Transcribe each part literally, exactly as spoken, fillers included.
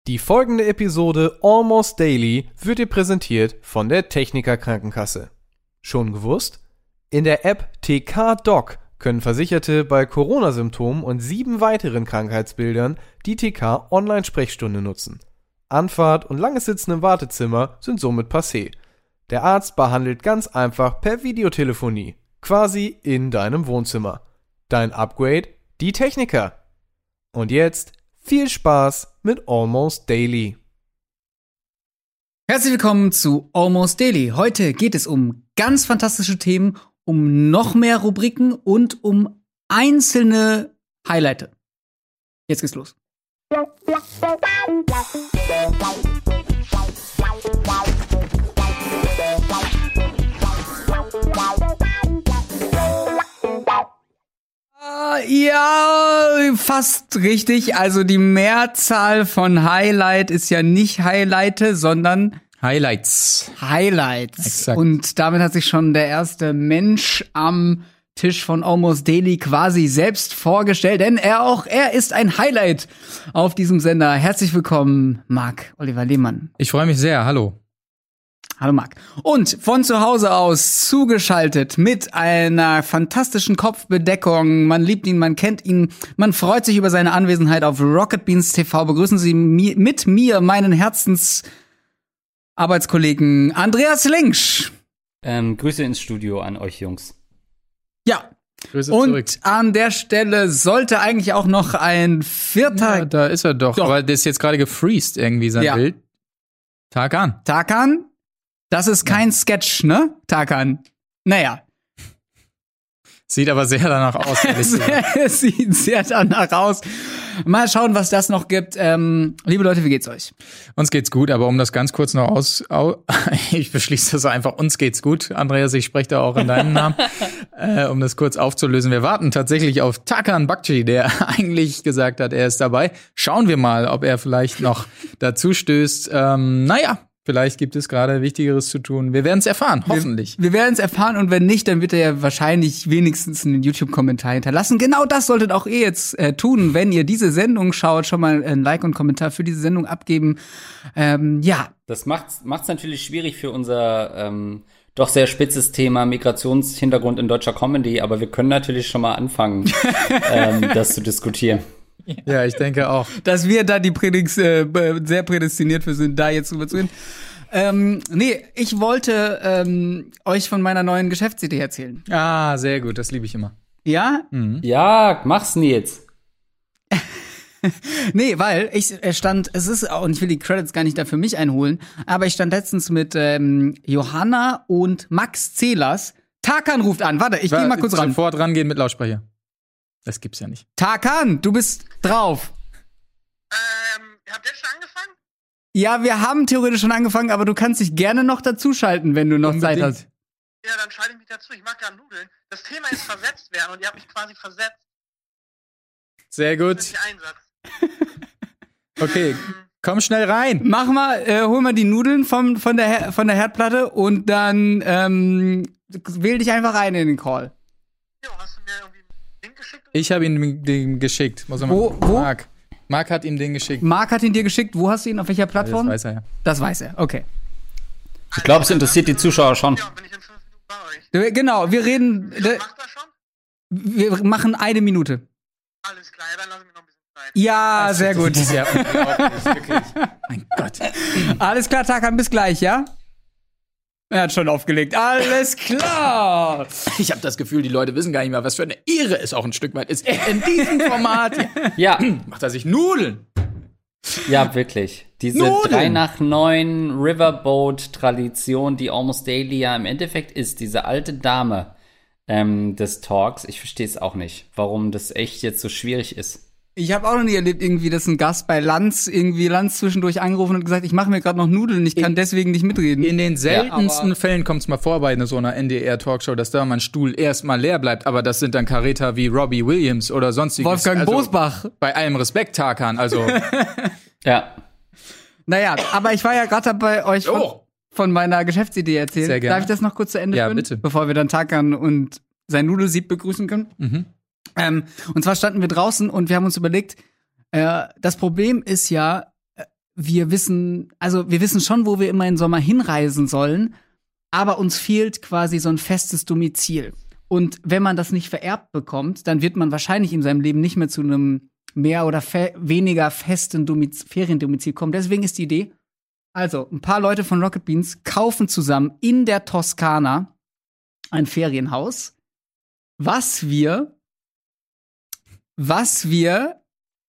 Die folgende Episode Almost Daily wird dir präsentiert von der Techniker Krankenkasse. Schon gewusst? In der App T K Doc können Versicherte bei Corona-Symptomen und sieben weiteren Krankheitsbildern die T K-Online-Sprechstunde nutzen. Anfahrt und langes Sitzen im Wartezimmer sind somit passé. Der Arzt behandelt ganz einfach per Videotelefonie, quasi in deinem Wohnzimmer. Dein Upgrade? Die Techniker. Und jetzt viel Spaß mit Almost Daily. Herzlich willkommen zu Almost Daily. Heute geht es um ganz fantastische Themen, um noch mehr Rubriken und um einzelne Highlights. Jetzt geht's los. Ja, fast richtig. Also die Mehrzahl von Highlight ist ja nicht Highlighte, sondern Highlights. Highlights. Exakt. Und damit hat sich schon der erste Mensch am Tisch von Almost Daily quasi selbst vorgestellt, denn er auch, er ist ein Highlight auf diesem Sender. Herzlich willkommen, Marc Oliver Lehmann. Ich freue mich sehr. Hallo. Hallo Marc. Und von zu Hause aus zugeschaltet mit einer fantastischen Kopfbedeckung. Man liebt ihn, man kennt ihn, man freut sich über seine Anwesenheit auf Rocket Beans T V. Begrüßen Sie mi- mit mir meinen Herzensarbeitskollegen Andreas Linksch. Ähm, Grüße ins Studio an euch Jungs. Ja. Grüße Und zurück. an der Stelle sollte eigentlich auch noch ein vierter Ja, da ist er doch. Doch. Aber der ist jetzt gerade gefreezed irgendwie, sein Ja. Bild. Tarkan. Tarkan. Das ist kein Sketch, ne? Tarkan. Naja. Sieht aber sehr danach aus. ehrlich gesagt. Es sieht sehr danach aus. Mal schauen, was das noch gibt. Ähm, liebe Leute, wie geht's euch? Uns geht's gut, aber um das ganz kurz noch aus... Au, ich beschließe das einfach. Uns geht's gut. Andreas, ich spreche da auch in deinem Namen. äh, um das kurz aufzulösen. Wir warten tatsächlich auf Tarkan Bakci, der eigentlich gesagt hat, er ist dabei. Schauen wir mal, ob er vielleicht noch dazu stößt. Ähm, naja. Vielleicht gibt es gerade Wichtigeres zu tun. Wir werden es erfahren, hoffentlich. Wir, wir werden es erfahren und wenn nicht, dann wird er ja wahrscheinlich wenigstens einen YouTube-Kommentar hinterlassen. Genau das solltet auch ihr jetzt äh, tun, wenn ihr diese Sendung schaut. Schon mal ein Like und Kommentar für diese Sendung abgeben. Ähm, ja. Das macht's macht's natürlich schwierig für unser ähm, doch sehr spitzes Thema Migrationshintergrund in deutscher Comedy, aber wir können natürlich schon mal anfangen, ähm, das zu diskutieren. Ja, ich denke auch. Dass wir da die Prädix, äh, sehr prädestiniert für sind, da jetzt drüber zu reden. Ähm, nee, ich wollte ähm, euch von meiner neuen Geschäftsidee erzählen. Ah, sehr gut, das liebe ich immer. Ja? Mhm. Ja, mach's Nils. Nee, weil ich äh, stand, es ist, und ich will die Credits gar nicht da für mich einholen, aber ich stand letztens mit ähm, Johanna und Max Zehlers. Tarkan ruft an, warte, ich geh mal kurz ran. Sofort rangehen mit Lautsprecher. Das gibt's ja nicht. Tarkan, du bist drauf. Ähm, habt ihr schon angefangen? Ja, wir haben theoretisch schon angefangen, aber du kannst dich gerne noch dazuschalten, wenn du noch Unbedingt. Zeit hast. Ja, dann schalte ich mich dazu. Ich mag gerade Nudeln. Das Thema ist versetzt werden und ihr habt mich quasi versetzt. Sehr gut. Das ist nicht Einsatz. Okay, komm schnell rein. Mach mal, äh, hol mal die Nudeln vom, von, der, Her- von der Herdplatte und dann ähm, wähl dich einfach rein in den Call. Jo, hast du mir irgendwie einen Link geschickt? Ich habe ihm den geschickt. Muss er mal Wo- gucken. wo? Marc. Marc hat ihm den geschickt. Marc hat ihn dir geschickt. Wo hast du ihn? Auf welcher Das Plattform? weiß er ja. Das weiß er, okay. Ich glaube, es interessiert die Zuschauer schon. Ja, bin ich in fünf Minuten bei euch. Äh, Genau, wir reden, Wie lange äh, macht das schon? wir machen eine Minute. Alles klar, ja, dann lass ich mir noch ein bisschen Zeit. Ja, sehr gut. Das ist ja unglaublich, wirklich. Mein Gott. Alles klar, Tarkan, bis gleich, ja? Er hat schon aufgelegt. Alles klar. Ich habe das Gefühl, die Leute wissen gar nicht mehr, was für eine Ehre es auch ein Stück weit ist. In diesem Format Ja, macht er sich Nudeln. ja, wirklich. Diese Nudeln. drei nach neun Riverboat-Tradition, die Almost Daily ja im Endeffekt ist, diese alte Dame ähm, des Talks. Ich verstehe es auch nicht, warum das echt jetzt so schwierig ist. Ich habe auch noch nie erlebt, irgendwie, dass ein Gast bei Lanz irgendwie Lanz zwischendurch angerufen und gesagt, ich mache mir gerade noch Nudeln, ich kann In- deswegen nicht mitreden. In den seltensten Ja, aber- Fällen kommt es mal vor bei so einer N D R-Talkshow, dass da mal ein Stuhl erstmal leer bleibt, aber das sind dann Karäter wie Robbie Williams oder sonstiges. Wolfgang also, Bosbach. Bei allem Respekt, Tarkan, also Ja, Naja, aber ich war ja gerade dabei, euch von, Oh. von meiner Geschäftsidee erzählen. Sehr gerne. Darf ich das noch kurz zu Ende Ja, führen? bitte. Bevor wir dann Tarkan und sein Nudelsieb begrüßen können. Mhm. Ähm, und zwar standen wir draußen und wir haben uns überlegt, äh, das Problem ist ja, äh, wir wissen, also wir wissen schon, wo wir immer im Sommer hinreisen sollen, aber uns fehlt quasi so ein festes Domizil. Und wenn man das nicht vererbt bekommt, dann wird man wahrscheinlich in seinem Leben nicht mehr zu einem mehr oder fe- weniger festen Domiz- Feriendomizil kommen. Deswegen ist die Idee, also ein paar Leute von Rocket Beans kaufen zusammen in der Toskana ein Ferienhaus, was wir, was wir,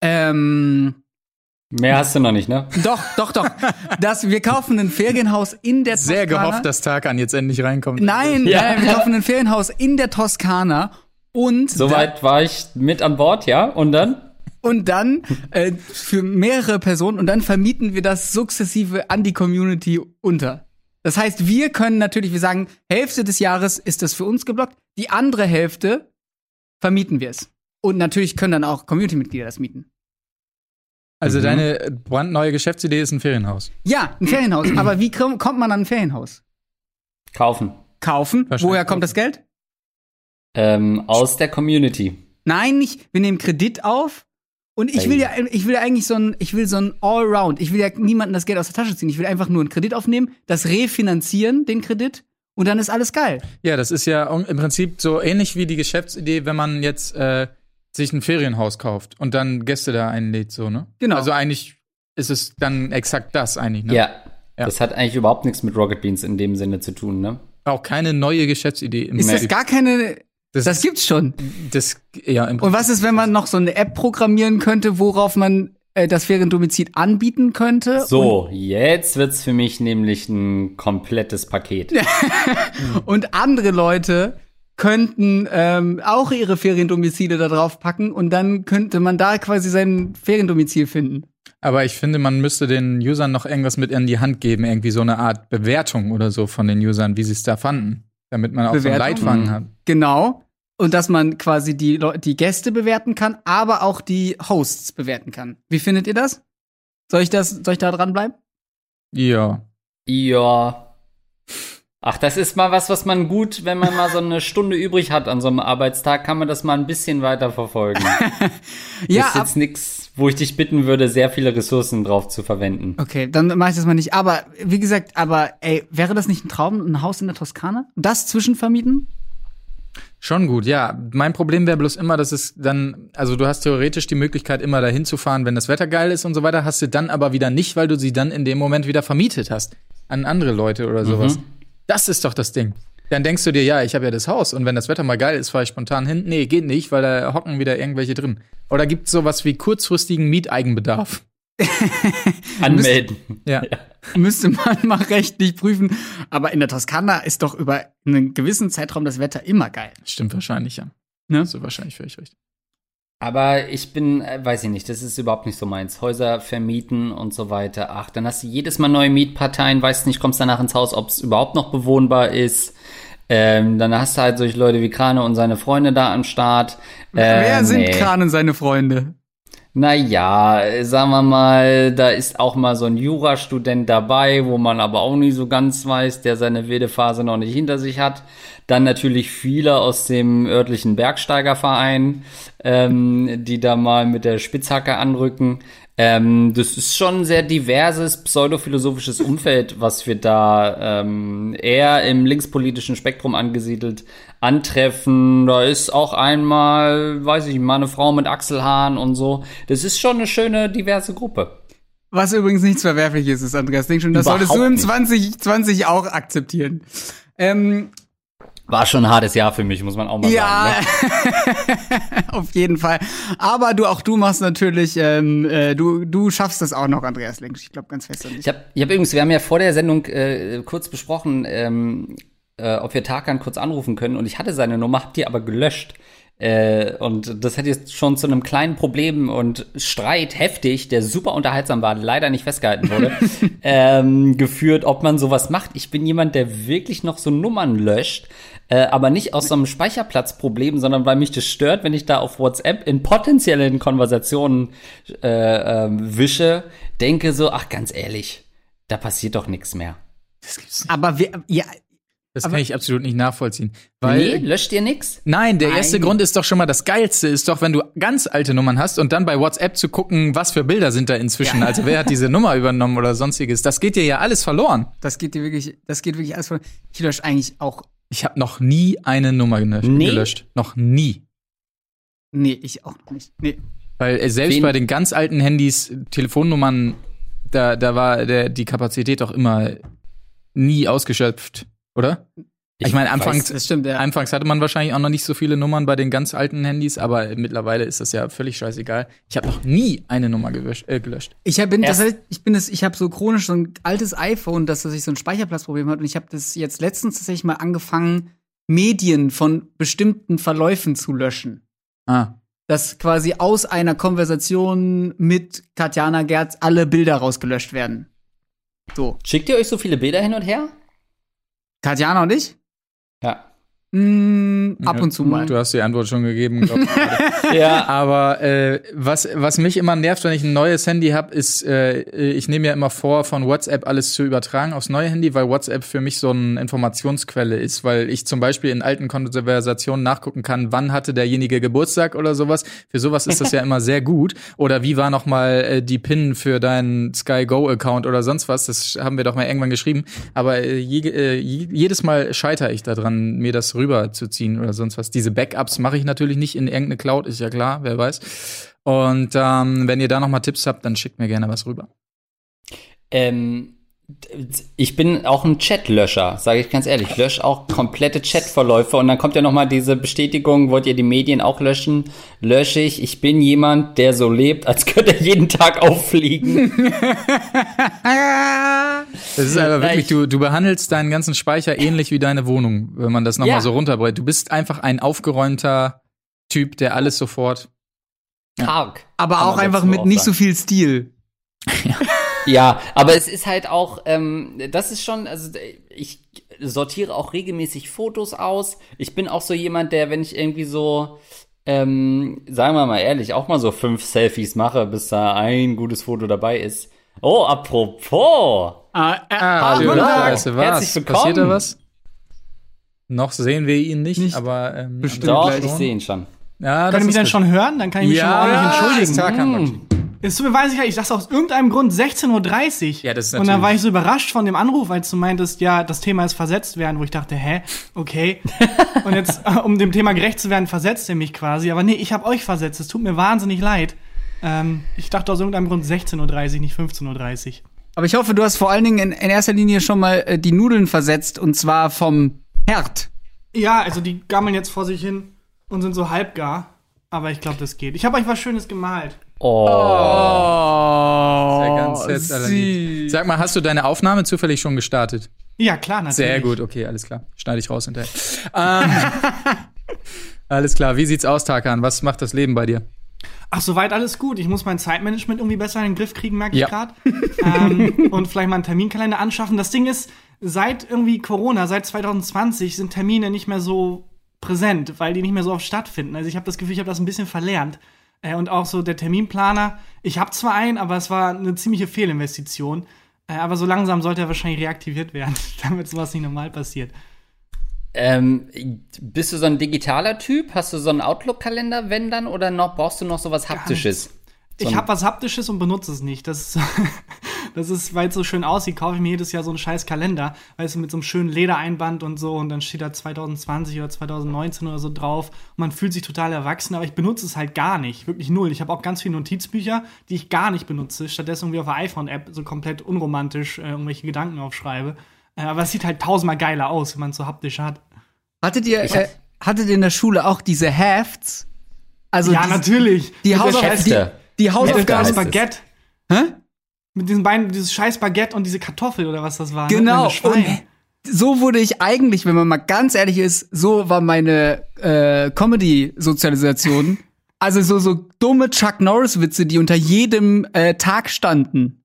ähm, Mehr hast du noch nicht, ne? doch, doch, doch, dass wir kaufen ein Ferienhaus in der Toskana. Sehr gehofft, dass Tarkan jetzt endlich reinkommt. Nein, Ja. nein, wir kaufen ein Ferienhaus in der Toskana und Soweit war ich mit an Bord, ja? Und dann? Und dann äh, für mehrere Personen und dann vermieten wir das sukzessive an die Community unter. Das heißt, wir können natürlich, wir sagen, Hälfte des Jahres ist das für uns geblockt, die andere Hälfte vermieten wir es. Und natürlich können dann auch Community-Mitglieder das mieten. Also Mhm. deine brandneue Geschäftsidee ist ein Ferienhaus. Ja, ein Ferienhaus. Aber wie komm, kommt man an ein Ferienhaus? Kaufen. Kaufen. Wahrscheinlich Woher kommt das Geld? Ähm, aus der Community. Nein, nicht. Wir nehmen Kredit auf. Und ich will ja, ich will ja eigentlich so ein, ich will so ein Allround. Ich will ja niemandem das Geld aus der Tasche ziehen. Ich will einfach nur einen Kredit aufnehmen, das refinanzieren, den Kredit, und dann ist alles geil. Ja, das ist ja im Prinzip so ähnlich wie die Geschäftsidee, wenn man jetzt äh, sich ein Ferienhaus kauft und dann Gäste da einlädt, so, ne? Genau. Also eigentlich ist es dann exakt das eigentlich, ne? Ja. Ja. Das hat eigentlich überhaupt nichts mit Rocket Beans in dem Sinne zu tun, ne? Auch keine neue Geschäftsidee. Im Ist das Prinzip. gar keine, Das- das gibt's schon. Das, ja, im Und was ist, wenn man noch so eine App programmieren könnte, worauf man äh, das Feriendomizil anbieten könnte? So, jetzt wird's für mich nämlich ein komplettes Paket. Und, und andere Leute könnten ähm, auch ihre Feriendomizile da drauf packen und dann könnte man da quasi sein Feriendomizil finden. Aber ich finde, man müsste den Usern noch irgendwas mit in die Hand geben, irgendwie so eine Art Bewertung oder so von den Usern, wie sie es da fanden, damit man auch so einen Bewertung? Leitfaden Mhm. hat. Genau. Und dass man quasi die, Leu- die Gäste bewerten kann, aber auch die Hosts bewerten kann. Wie findet ihr das? Soll ich das, soll ich da dranbleiben? Ja. Ja. Ach, das ist mal was, was man gut, wenn man mal so eine Stunde übrig hat an so einem Arbeitstag, kann man das mal ein bisschen weiter verfolgen. Ja, ist jetzt nix, wo ich dich bitten würde, sehr viele Ressourcen drauf zu verwenden. okay, dann mache ich das mal nicht. Aber wie gesagt, aber ey, wäre das nicht ein Traum, ein Haus in der Toskana? Das zwischenvermieten? Schon gut, ja. Mein Problem wäre bloß immer, dass es dann, also du hast theoretisch die Möglichkeit, immer dahin zu fahren, wenn das Wetter geil ist und so weiter, hast du dann aber wieder nicht, weil du sie dann in dem Moment wieder vermietet hast an andere Leute oder sowas. Mhm. Das ist doch das Ding. Dann denkst du dir, ja, ich habe ja das Haus und wenn das Wetter mal geil ist, fahre ich spontan hin. Nee, geht nicht, weil da hocken wieder irgendwelche drin. Oder gibt's sowas wie kurzfristigen Mieteigenbedarf? Anmelden. Ja. Müsste man mal rechtlich prüfen. Aber in der Toskana ist doch über einen gewissen Zeitraum das Wetter immer geil. Stimmt wahrscheinlich, ja. Ne? Hast du wahrscheinlich völlig recht. Aber ich bin, äh, weiß ich nicht, das ist überhaupt nicht so meins. Häuser vermieten und so weiter. Ach, dann hast du jedes Mal neue Mietparteien, weißt nicht, kommst danach ins Haus, ob es überhaupt noch bewohnbar ist. Ähm, dann hast du halt solche Leute wie Krane und seine Freunde da am Start. Äh, Wer sind nee. Kran und seine Freunde? Naja, sagen wir mal, da ist auch mal so ein Jurastudent dabei, wo man aber auch nicht so ganz weiß, der seine wilde Phase noch nicht hinter sich hat. Dann natürlich viele aus dem örtlichen Bergsteigerverein, ähm, die da mal mit der Spitzhacke anrücken. Ähm, das ist schon ein sehr diverses, pseudophilosophisches Umfeld, was wir da ähm, eher im linkspolitischen Spektrum angesiedelt antreffen. Da ist auch einmal, weiß ich, mal eine Frau mit Achselhaaren und so. Das ist schon eine schöne, diverse Gruppe. Was übrigens nichts Verwerfliches ist, Andreas. Denk schon, das solltest du Überhaupt im nicht. zwanzig zwanzig auch akzeptieren. Ähm, War schon ein hartes Jahr für mich, muss man auch mal ja, sagen. Ne? auf jeden Fall. Aber du, auch du machst natürlich, ähm, äh, du, du schaffst das auch noch, Andreas Lenk. Ich glaube ganz fest an dich. Ich habe ich hab übrigens, wir haben ja vor der Sendung äh, kurz besprochen, ähm, äh, ob wir Tarkan kurz anrufen können. Und ich hatte seine Nummer, hab die aber gelöscht. Äh, und das hat jetzt schon zu einem kleinen Problem und Streit heftig, der super unterhaltsam war, leider nicht festgehalten wurde, ähm, geführt, ob man sowas macht. Ich bin jemand, der wirklich noch so Nummern löscht, äh, aber nicht aus so einem Speicherplatzproblem, sondern weil mich das stört, wenn ich da auf WhatsApp in potenziellen Konversationen äh, äh, wische, denke so, ach ganz ehrlich, da passiert doch nichts mehr. Das gibt's nicht. Aber wir, ja, Das Aber- kann ich absolut nicht nachvollziehen. Weil, Nee, löscht ihr nix? Nein, der erste Nein. Grund ist doch schon mal, das Geilste ist doch, wenn du ganz alte Nummern hast und dann bei WhatsApp zu gucken, was für Bilder sind da inzwischen. Also wer hat diese Nummer übernommen oder sonstiges. Das geht dir ja alles verloren. Das geht dir wirklich, das geht wirklich alles von. Ich lösche eigentlich auch. Ich habe noch nie eine Nummer gelöscht. Nee? gelöscht. Noch nie. Nee, ich auch noch nicht. Nee. Weil äh, selbst Wen- bei den ganz alten Handys, Telefonnummern, da, da war der, die Kapazität doch immer nie ausgeschöpft, oder? Ich meine, anfangs, Das stimmt, ja. anfangs hatte man wahrscheinlich auch noch nicht so viele Nummern bei den ganz alten Handys, aber mittlerweile ist das ja völlig scheißegal. Ich habe noch nie eine Nummer gewösch, äh, gelöscht. Ich hab, bin, das Erst- heißt, ich bin das, ich habe so chronisch so ein altes iPhone, das sich so ein Speicherplatzproblem hat und ich habe das jetzt letztens tatsächlich mal angefangen, Medien von bestimmten Verläufen zu löschen. Ah. Dass quasi aus einer Konversation mit Katjana Gerz alle Bilder rausgelöscht werden. So. Schickt ihr euch so viele Bilder hin und her? Katjana und ich? Ja. Mm, ab und zu mal. Du hast die Antwort schon gegeben, glaub ich. Ja. Aber äh, was, was mich immer nervt, wenn ich ein neues Handy habe, ist, äh, ich nehme ja immer vor, von WhatsApp alles zu übertragen aufs neue Handy, weil WhatsApp für mich so eine Informationsquelle ist, weil ich zum Beispiel in alten Konversationen nachgucken kann, wann hatte derjenige Geburtstag oder sowas. Für sowas ist das ja immer sehr gut. Oder wie war noch mal äh, die PIN für deinen Sky Go-Account oder sonst was. Das haben wir doch mal irgendwann geschrieben. Aber äh, je, äh, jedes Mal scheitere ich daran, mir das rüber zu ziehen oder sonst was. Diese Backups mache ich natürlich nicht in irgendeine Cloud, ist ja klar, wer weiß. Und ähm, wenn ihr da noch mal Tipps habt, dann schickt mir gerne was rüber. Ähm, ich bin auch ein Chatlöscher, sage ich ganz ehrlich. Ich lösche auch komplette Chatverläufe und dann kommt ja noch mal diese Bestätigung, wollt ihr die Medien auch löschen? Lösche ich. Ich bin jemand, der so lebt, als könnte er jeden Tag auffliegen. Das ist aber wirklich, du, du behandelst deinen ganzen Speicher ähnlich wie deine Wohnung, wenn man das noch Ja. mal so runterbrät. Du bist einfach ein aufgeräumter Typ, der alles sofort. Karg. Aber Kann auch man einfach dazu mit auch nicht sagen. so viel Stil. Ja, aber es ist halt auch, ähm, das ist schon, also ich sortiere auch regelmäßig Fotos aus. Ich bin auch so jemand, der, wenn ich irgendwie so, ähm, sagen wir mal ehrlich, auch mal so fünf Selfies mache, bis da ein gutes Foto dabei ist. Oh, apropos. Ah, äh, Ah, guten Tag. weißt du was? Herzlich willkommen. Passiert da was? Noch sehen wir ihn nicht, Nicht. aber ähm, Bestimmt. Doch, gleich ich schon. sehe ihn schon. Ja, Kann ich mich ist dann gut. schon hören? Dann kann ich mich schon mal ordentlich Ja, entschuldigen. Tarkan Hm. Bakshi. Es tut mir wahnsinnig leid, ich dachte aus irgendeinem Grund sechzehn Uhr dreißig. Ja, das ist Und dann natürlich- war ich so überrascht von dem Anruf, als du meintest, ja, das Thema ist versetzt werden, wo ich dachte, hä, okay. Und jetzt, äh, um dem Thema gerecht zu werden, versetzt er mich quasi. Aber nee, ich habe euch versetzt. Es tut mir wahnsinnig leid. Ähm, ich dachte aus irgendeinem Grund sechzehn Uhr dreißig, nicht fünfzehn Uhr dreißig. Aber ich hoffe, du hast vor allen Dingen in, in erster Linie schon mal äh, die Nudeln versetzt und zwar vom Herd. Ja, also die gammeln jetzt vor sich hin und sind so halbgar. Aber ich glaube, das geht. Ich habe euch was Schönes gemalt. Oh. Oh, Sehr ganz herzallerlieb. Sag mal, hast du deine Aufnahme zufällig schon gestartet? Ja, klar, natürlich. Sehr gut, okay, alles klar. Schneide ich raus hinterher. ähm, alles klar, wie sieht's aus, Tarkan? Was macht das Leben bei dir? Ach, soweit alles gut. Ich muss mein Zeitmanagement irgendwie besser in den Griff kriegen, merke Ja. ich gerade. ähm, und vielleicht mal einen Terminkalender anschaffen. Das Ding ist, seit irgendwie Corona, seit zwanzig zwanzig sind Termine nicht mehr so präsent, weil die nicht mehr so oft stattfinden. Also ich habe das Gefühl, ich habe das ein bisschen verlernt. Äh, und auch so der Terminplaner. Ich habe zwar einen, aber es war eine ziemliche Fehlinvestition. Äh, aber so langsam sollte er wahrscheinlich reaktiviert werden, damit sowas nicht normal passiert. Ähm, bist du so ein digitaler Typ? Hast du so einen Outlook-Kalender, wenn dann? Oder noch brauchst du noch sowas Haptisches? So Ich ein- habe was Haptisches und benutze es nicht. Das ist, das ist, weil es so schön aussieht, kaufe ich mir jedes Jahr so einen scheiß Kalender, weißt du, mit so einem schönen Ledereinband und so und dann steht da zwanzig zwanzig oder zwanzig neunzehn oder so drauf und man fühlt sich total erwachsen, aber ich benutze es halt gar nicht, wirklich null. Ich habe auch ganz viele Notizbücher, die ich gar nicht benutze, stattdessen irgendwie auf der iPhone-App so komplett unromantisch äh, irgendwelche Gedanken aufschreibe. Äh, aber es sieht halt tausendmal geiler aus, wenn man es so haptisch hat. Hattet ihr, äh, hattet ihr in der Schule auch diese Hefts? Also ja, die, natürlich. Die, Mit Hausauf der die, Hefte. die Mit Hausaufgaben. das heißt es. Baguette. Hä? Mit diesen beiden, dieses scheiß Baguette und diese Kartoffel oder was das war. Genau. Ne? Mit dem Schwein. Und so wurde ich eigentlich, wenn man mal ganz ehrlich ist, so war meine äh, Comedy-Sozialisation. Also so, so dumme Chuck Norris-Witze, die unter jedem äh, Tag standen.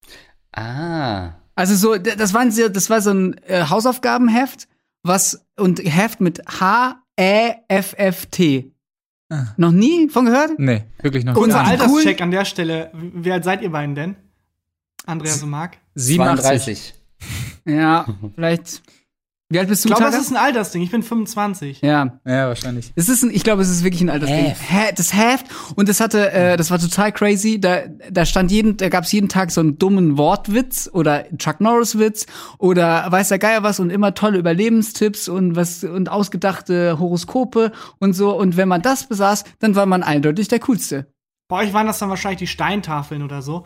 Ah. Also so, d- das, waren so, das war so ein äh, Hausaufgabenheft, was und Heft mit H E F F T. Ah. Noch nie von gehört? Nee, wirklich noch Kurzer gar nicht. Alterscheck an der Stelle. Wie alt seid ihr beiden denn? Andreas und Marc? siebenundachtzig. zweiunddreißig. Ja, vielleicht Wie alt bist du, Ich glaube, Taka? das ist ein Altersding. Ich bin fünfundzwanzig. Ja. Ja, wahrscheinlich. Es ist ein, ich glaube, es ist wirklich ein Altersding. Heft. Hä- Das Heft. Und das hatte, äh, das war total crazy. Da, da stand jeden, da gab's jeden Tag so einen dummen Wortwitz oder Chuck Norris Witz oder weiß der Geier was und immer tolle Überlebenstipps und was und ausgedachte Horoskope und so. Und wenn man das besaß, dann war man eindeutig der Coolste. Bei euch waren das dann wahrscheinlich die Steintafeln oder so.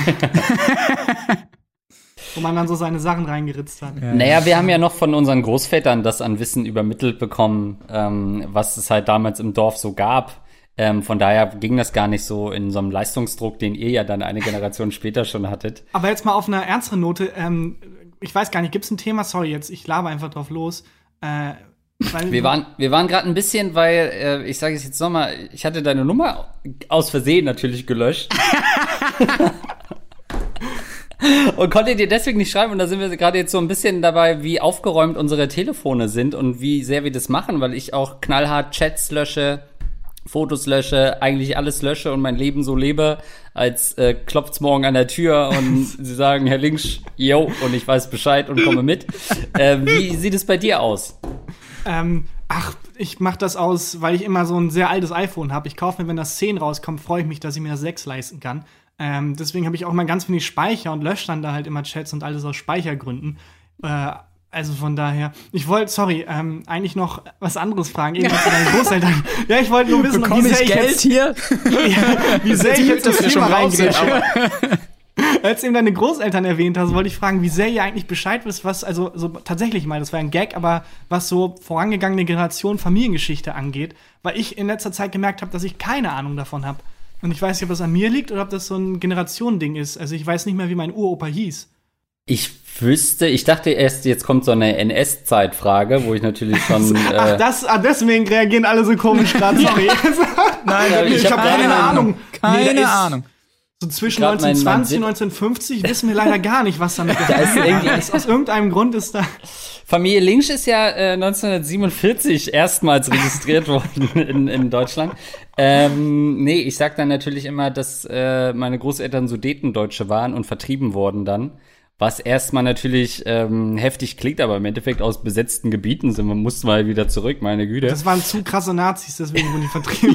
Wo man dann so seine Sachen reingeritzt hat. Naja, wir haben ja noch von unseren Großvätern das an Wissen übermittelt bekommen, ähm, was es halt damals im Dorf so gab. Ähm, von daher ging das gar nicht so in so einem Leistungsdruck, den ihr ja dann eine Generation später schon hattet. Aber jetzt mal auf einer ernsteren Note. Ähm, ich weiß gar nicht, gibt's ein Thema? Sorry, jetzt, ich laber einfach drauf los. Äh, weil Wir waren, wir waren gerade ein bisschen, weil, äh, ich sage es jetzt nochmal, ich hatte deine Nummer aus Versehen natürlich gelöscht. Und konnte dir deswegen nicht schreiben. Und da sind wir gerade jetzt so ein bisschen dabei, wie aufgeräumt unsere Telefone sind und wie sehr wir das machen, weil ich auch knallhart Chats lösche, Fotos lösche, eigentlich alles lösche und mein Leben so lebe, als äh, klopft's morgen an der Tür und sie sagen, Herr Linksch, yo, und ich weiß Bescheid und komme mit. Äh, wie sieht es bei dir aus? Ähm, ach, ich mach das aus, weil ich immer so ein sehr altes iPhone habe. Ich kaufe mir, wenn das zehn rauskommt, freue ich mich, dass ich mir das sechs leisten kann. Ähm, deswegen habe ich auch mal ganz wenig Speicher und lösche dann da halt immer Chats und alles aus Speichergründen. Äh, also von daher, ich wollte, sorry, ähm, eigentlich noch was anderes fragen. Irgendwas zu deinen Großeltern. Ja, ich wollte nur wissen, wie sehr ich jetzt, hier? ja, wie sehr ich jetzt das wir Thema schon raus sind, reingrätsche. Als du eben deine Großeltern erwähnt hast, wollte ich fragen, wie sehr ihr eigentlich Bescheid wisst, was, also so tatsächlich mal, das war ein Gag, aber was so vorangegangene Generation Familiengeschichte angeht, weil ich in letzter Zeit gemerkt habe, dass ich keine Ahnung davon habe. Und ich weiß nicht, ob das an mir liegt oder ob das so ein Generationending ist. Also ich weiß nicht mehr, wie mein Uropa hieß. Ich wüsste, ich dachte erst, jetzt kommt so eine N S-Zeitfrage, wo ich natürlich schon. Äh, Ach, das, ah, deswegen reagieren alle so komisch gerade, sorry. Nein, ich, ich habe keine Ahnung. Keine Nee, da ist- Ahnung. So zwischen Grad mein- neunzehnhundertzwanzig mein und neunzehnhundertfünfzig wissen wir leider gar nicht, was damit Da ist irgendwie- ist. Aus irgendeinem Grund ist da. Familie Linksch ist ja äh, neunzehnhundertsiebenundvierzig erstmals registriert worden in, in Deutschland. Ähm, nee, ich sag dann natürlich immer, dass äh, meine Großeltern Sudetendeutsche waren und vertrieben worden dann. Was erstmal natürlich ähm, heftig klingt, aber im Endeffekt aus besetzten Gebieten sind. Man muss mal wieder zurück, meine Güte. Das waren zu krasse Nazis, deswegen wurden die vertrieben.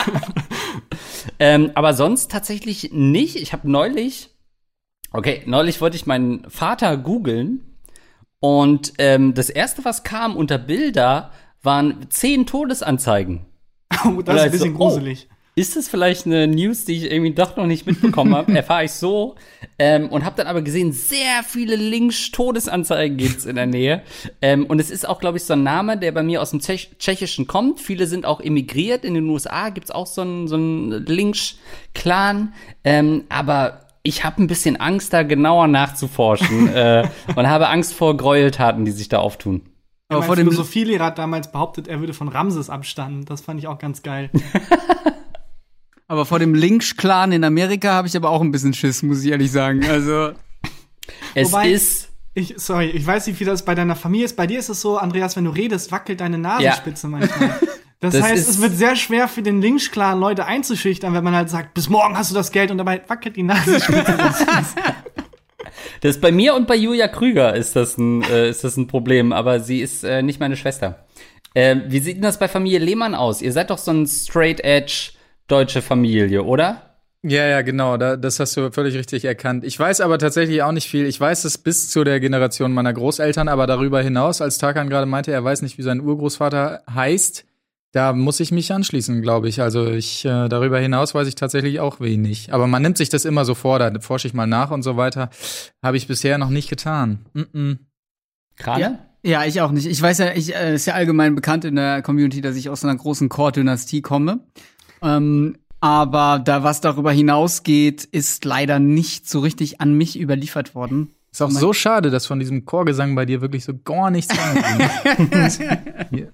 Ähm, aber sonst tatsächlich nicht. Ich habe neulich, okay, neulich wollte ich meinen Vater googeln und ähm, das erste, was kam unter Bilder, waren zehn Todesanzeigen. Oh, das ist ein bisschen so, gruselig. Oh, ist das vielleicht eine News, die ich irgendwie doch noch nicht mitbekommen habe? Erfahre ich so. Ähm, und habe dann aber gesehen, sehr viele Linksch-Todesanzeigen gibt's in der Nähe. Ähm, und es ist auch, glaube ich, so ein Name, der bei mir aus dem Tschech- Tschechischen kommt. Viele sind auch emigriert. In den U S A gibt's auch so einen so einen Linksch-Clan. Ähm, aber ich habe ein bisschen Angst, da genauer nachzuforschen. äh, und habe Angst vor Gräueltaten, die sich da auftun. Ja, Aber mein vor dem- Philosophielehrer hat damals behauptet, er würde von Ramses abstammen. Das fand ich auch ganz geil. Aber vor dem Linksch-Clan in Amerika habe ich aber auch ein bisschen Schiss, muss ich ehrlich sagen. Also, Es Wobei- ist Ich, sorry, ich weiß nicht, wie das bei deiner Familie ist. Bei dir ist es so, Andreas, wenn du redest, wackelt deine Nasenspitze manchmal. Das, Das heißt, ist- es wird sehr schwer für den Linksch-Clan Leute einzuschüchtern, wenn man halt sagt, bis morgen hast du das Geld und dabei wackelt die Nasenspitze. Das ist bei mir und bei Julia Krüger ist das ein, äh, ist das ein Problem, aber sie ist äh, nicht meine Schwester. Äh, wie sieht denn das bei Familie Lehmann aus? Ihr seid doch so ein straight-edge deutsche Familie, oder? Ja, ja, genau, da, das hast du völlig richtig erkannt. Ich weiß aber tatsächlich auch nicht viel. Ich weiß es bis zu der Generation meiner Großeltern, aber darüber hinaus, als Tarkan gerade meinte, er weiß nicht, wie sein Urgroßvater heißt, da muss ich mich anschließen, glaube ich. Also ich äh, darüber hinaus weiß ich tatsächlich auch wenig. Aber man nimmt sich das immer so vor, da forsche ich mal nach und so weiter. Habe ich bisher noch nicht getan. Mm-mm. Krane? ja. Ja, ich auch nicht. Ich weiß ja, ich äh, ist ja allgemein bekannt in der Community, dass ich aus einer großen Core-Dynastie komme. Ähm, aber da was darüber hinausgeht, ist leider nicht so richtig an mich überliefert worden. Ist auch so schade, dass von diesem Chorgesang bei dir wirklich so gar nichts angeht.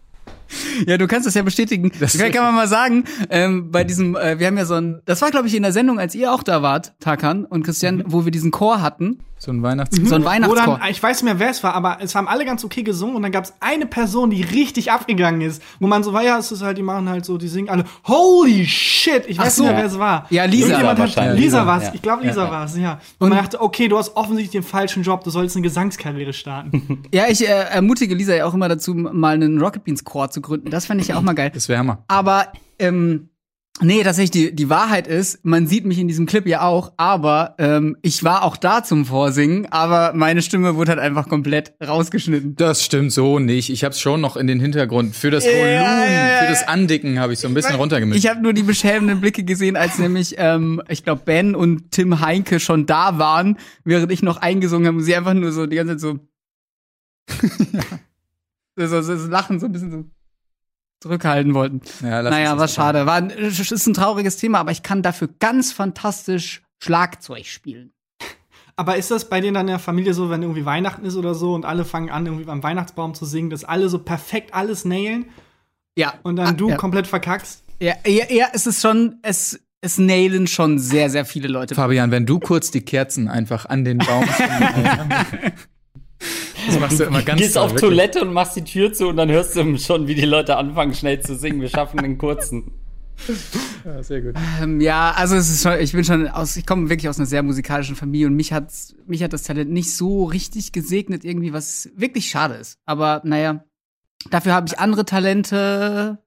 Ja, du kannst das ja bestätigen. Das kann man mal sagen, ähm, bei diesem, äh, wir haben ja so ein, das war, glaube ich, in der Sendung, als ihr auch da wart, Tarkan und Christian, mhm. wo wir diesen Chor hatten. So ein Weihnachts- mhm. So ein Weihnachtschor. Wo dann, ich weiß nicht mehr, wer es war, aber es haben alle ganz okay gesungen und dann gab es eine Person, die richtig abgegangen ist, wo man so war, ja, es ist halt, die machen halt so, die singen alle, holy shit, ich weiß so. nicht mehr, wer es war. Ja, Lisa. Irgendjemand Lisa hat, wahrscheinlich. Lisa war es, Ja. ich glaube, Lisa Ja. war es, ja. Und, Und- man dachte, okay, du hast offensichtlich den falschen Job, du sollst eine Gesangskarriere starten. Ja, ich äh, ermutige Lisa ja auch immer dazu, mal einen Rocket Beans Chor zu gründen. Das fände ich ja auch mal geil. Das wäre Hammer. Aber, ähm, nee, tatsächlich, die, die Wahrheit ist, man sieht mich in diesem Clip ja auch, aber ähm, ich war auch da zum Vorsingen, aber meine Stimme wurde halt einfach komplett rausgeschnitten. Das stimmt so nicht. Ich hab's schon noch in den Hintergrund. Für das Ja, Volumen, ja, ja, für das Andicken habe ich so ein bisschen runtergemischt. Ich habe nur die beschämenden Blicke gesehen, als nämlich, ähm, ich glaube, Ben und Tim Heinke schon da waren, während ich noch eingesungen habe und sie einfach nur so die ganze Zeit so so, so, so lachen, so ein bisschen so zurückhalten wollten. Ja, lass Naja, uns was das schade. War, ein- es ist ein trauriges Thema, aber ich kann dafür ganz fantastisch Schlagzeug spielen. Aber ist das bei denen dann in der Familie so, wenn irgendwie Weihnachten ist oder so und alle fangen an, irgendwie beim Weihnachtsbaum zu singen, dass alle so perfekt alles nailen Ja. und dann Ah, du ja. komplett verkackst? Ja, ja, ja, es ist schon, es, es nailen schon sehr, sehr viele Leute. Fabian, wenn du kurz die Kerzen einfach an den Baum das machst du immer ganz Gehst toll, auf wirklich. Toilette und machst die Tür zu und dann hörst du schon, wie die Leute anfangen, schnell zu singen. Wir schaffen den kurzen. Ja, sehr gut. Ähm, ja, also es ist schon, ich bin schon aus, ich komme wirklich aus einer sehr musikalischen Familie und mich hat, mich hat das Talent nicht so richtig gesegnet irgendwie, was wirklich schade ist. Aber naja, dafür habe ich andere Talente.